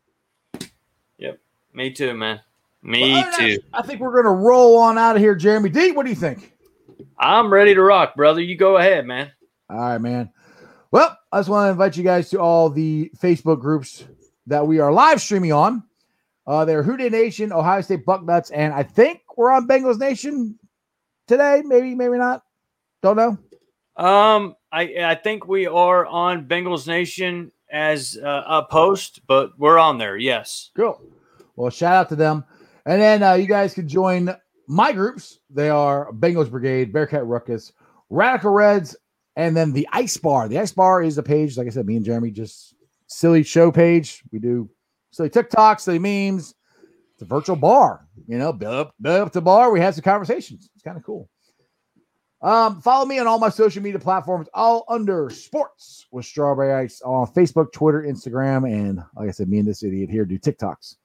Yep. Me too, man. Me well, too. I think we're going to roll on out of here, Jeremy D. What do you think? I'm ready to rock, brother. You go ahead, man. All right, man. Well, I just want to invite you guys to all the Facebook groups that we are live streaming on. Uh, they're Who Dey Nation, Ohio State Bucknuts, and I think we're on Bengals Nation today. Maybe, maybe not. Don't know. Um, I I think we are on Bengals Nation as uh, a post, but we're on there. Yes. Cool. Well, shout out to them. And then uh, you guys can join my groups. They are Bengals Brigade, Bearcat Ruckus, Radical Reds, and then the Ice Bar. The Ice Bar is a page, like I said, me and Jeremy, just silly show page. We do silly TikToks, silly memes. It's a virtual bar. You know, build up, build up the bar. We have some conversations. It's kind of cool. Um, follow me on all my social media platforms, all under Sports with Strawberry Ice on Facebook, Twitter, Instagram, and like I said, me and this idiot here do TikToks.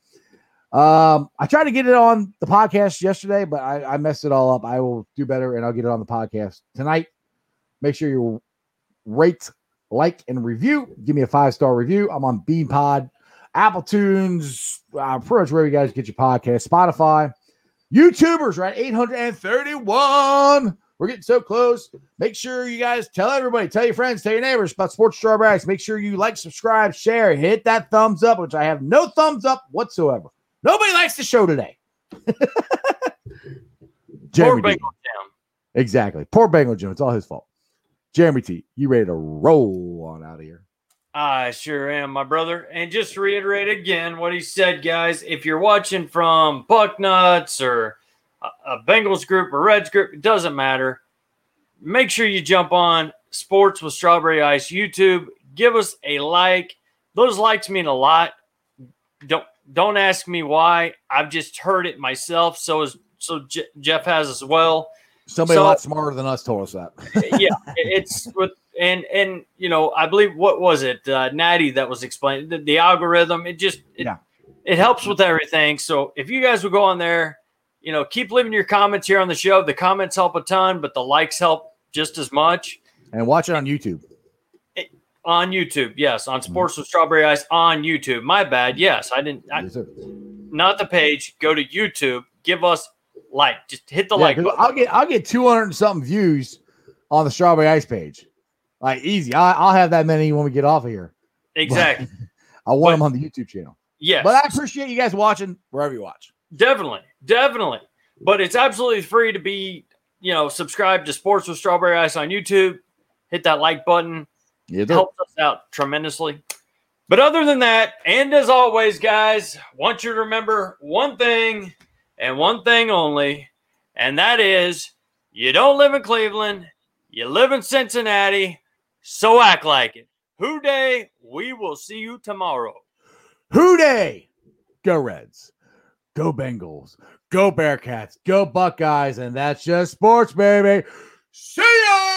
Um, I tried to get it on the podcast yesterday, but I, I messed it all up. I will do better, and I'll get it on the podcast tonight. Make sure you rate, like, and review. Give me a five-star review. I'm on BeanPod, Apple Tunes, uh, pretty much wherever you guys get your podcast, Spotify. YouTubers, right? eight hundred thirty-one. We're getting so close. Make sure you guys tell everybody, tell your friends, tell your neighbors about Sports Strawberry Ice. Make sure you like, subscribe, share, hit that thumbs up, which I have no thumbs up whatsoever. Nobody likes the show today. Jeremy Poor Bengal Jim. Exactly. Poor Bengal Jim. It's all his fault. Jeremy T, you ready to roll on out of here? I sure am, my brother. And just to reiterate again what he said, guys, if you're watching from Bucknuts or a, a Bengals group or Reds group, it doesn't matter. Make sure you jump on Sports with Strawberry Ice YouTube. Give us a like. Those likes mean a lot. Don't Don't ask me why. I've just heard it myself. So is so Je- Jeff has as well. Somebody so, a lot smarter than us told us that. yeah, it's with and and you know I believe what was it uh, Natty that was explaining the, the algorithm. It just it, yeah. it helps with everything. So if you guys will go on there, you know, keep leaving your comments here on the show. The comments help a ton, but the likes help just as much. And watch it on YouTube. It, On YouTube, yes. On Sports with Strawberry Ice on YouTube. My bad. Yes, I didn't. I, Yes, sir. Not the page. Go to YouTube. Give us like. Just hit the Yeah, like button. I'll get I'll get two hundred and something views on the Strawberry Ice page. Like easy. I, I'll have that many when we get off of here. Exactly. I want But- them on the YouTube channel. Yes. But I appreciate you guys watching wherever you watch. Definitely. Definitely. But it's absolutely free to be, you know, subscribe to Sports with Strawberry Ice on YouTube. Hit that like button. Yeah, It helps us out tremendously. But other than that, and as always, guys, want you to remember one thing and one thing only, and that is you don't live in Cleveland, you live in Cincinnati, so act like it. Who Dey, we will see you tomorrow. Who Dey? Go Reds. Go Bengals. Go Bearcats. Go Buckeyes. And that's just sports, baby. See ya!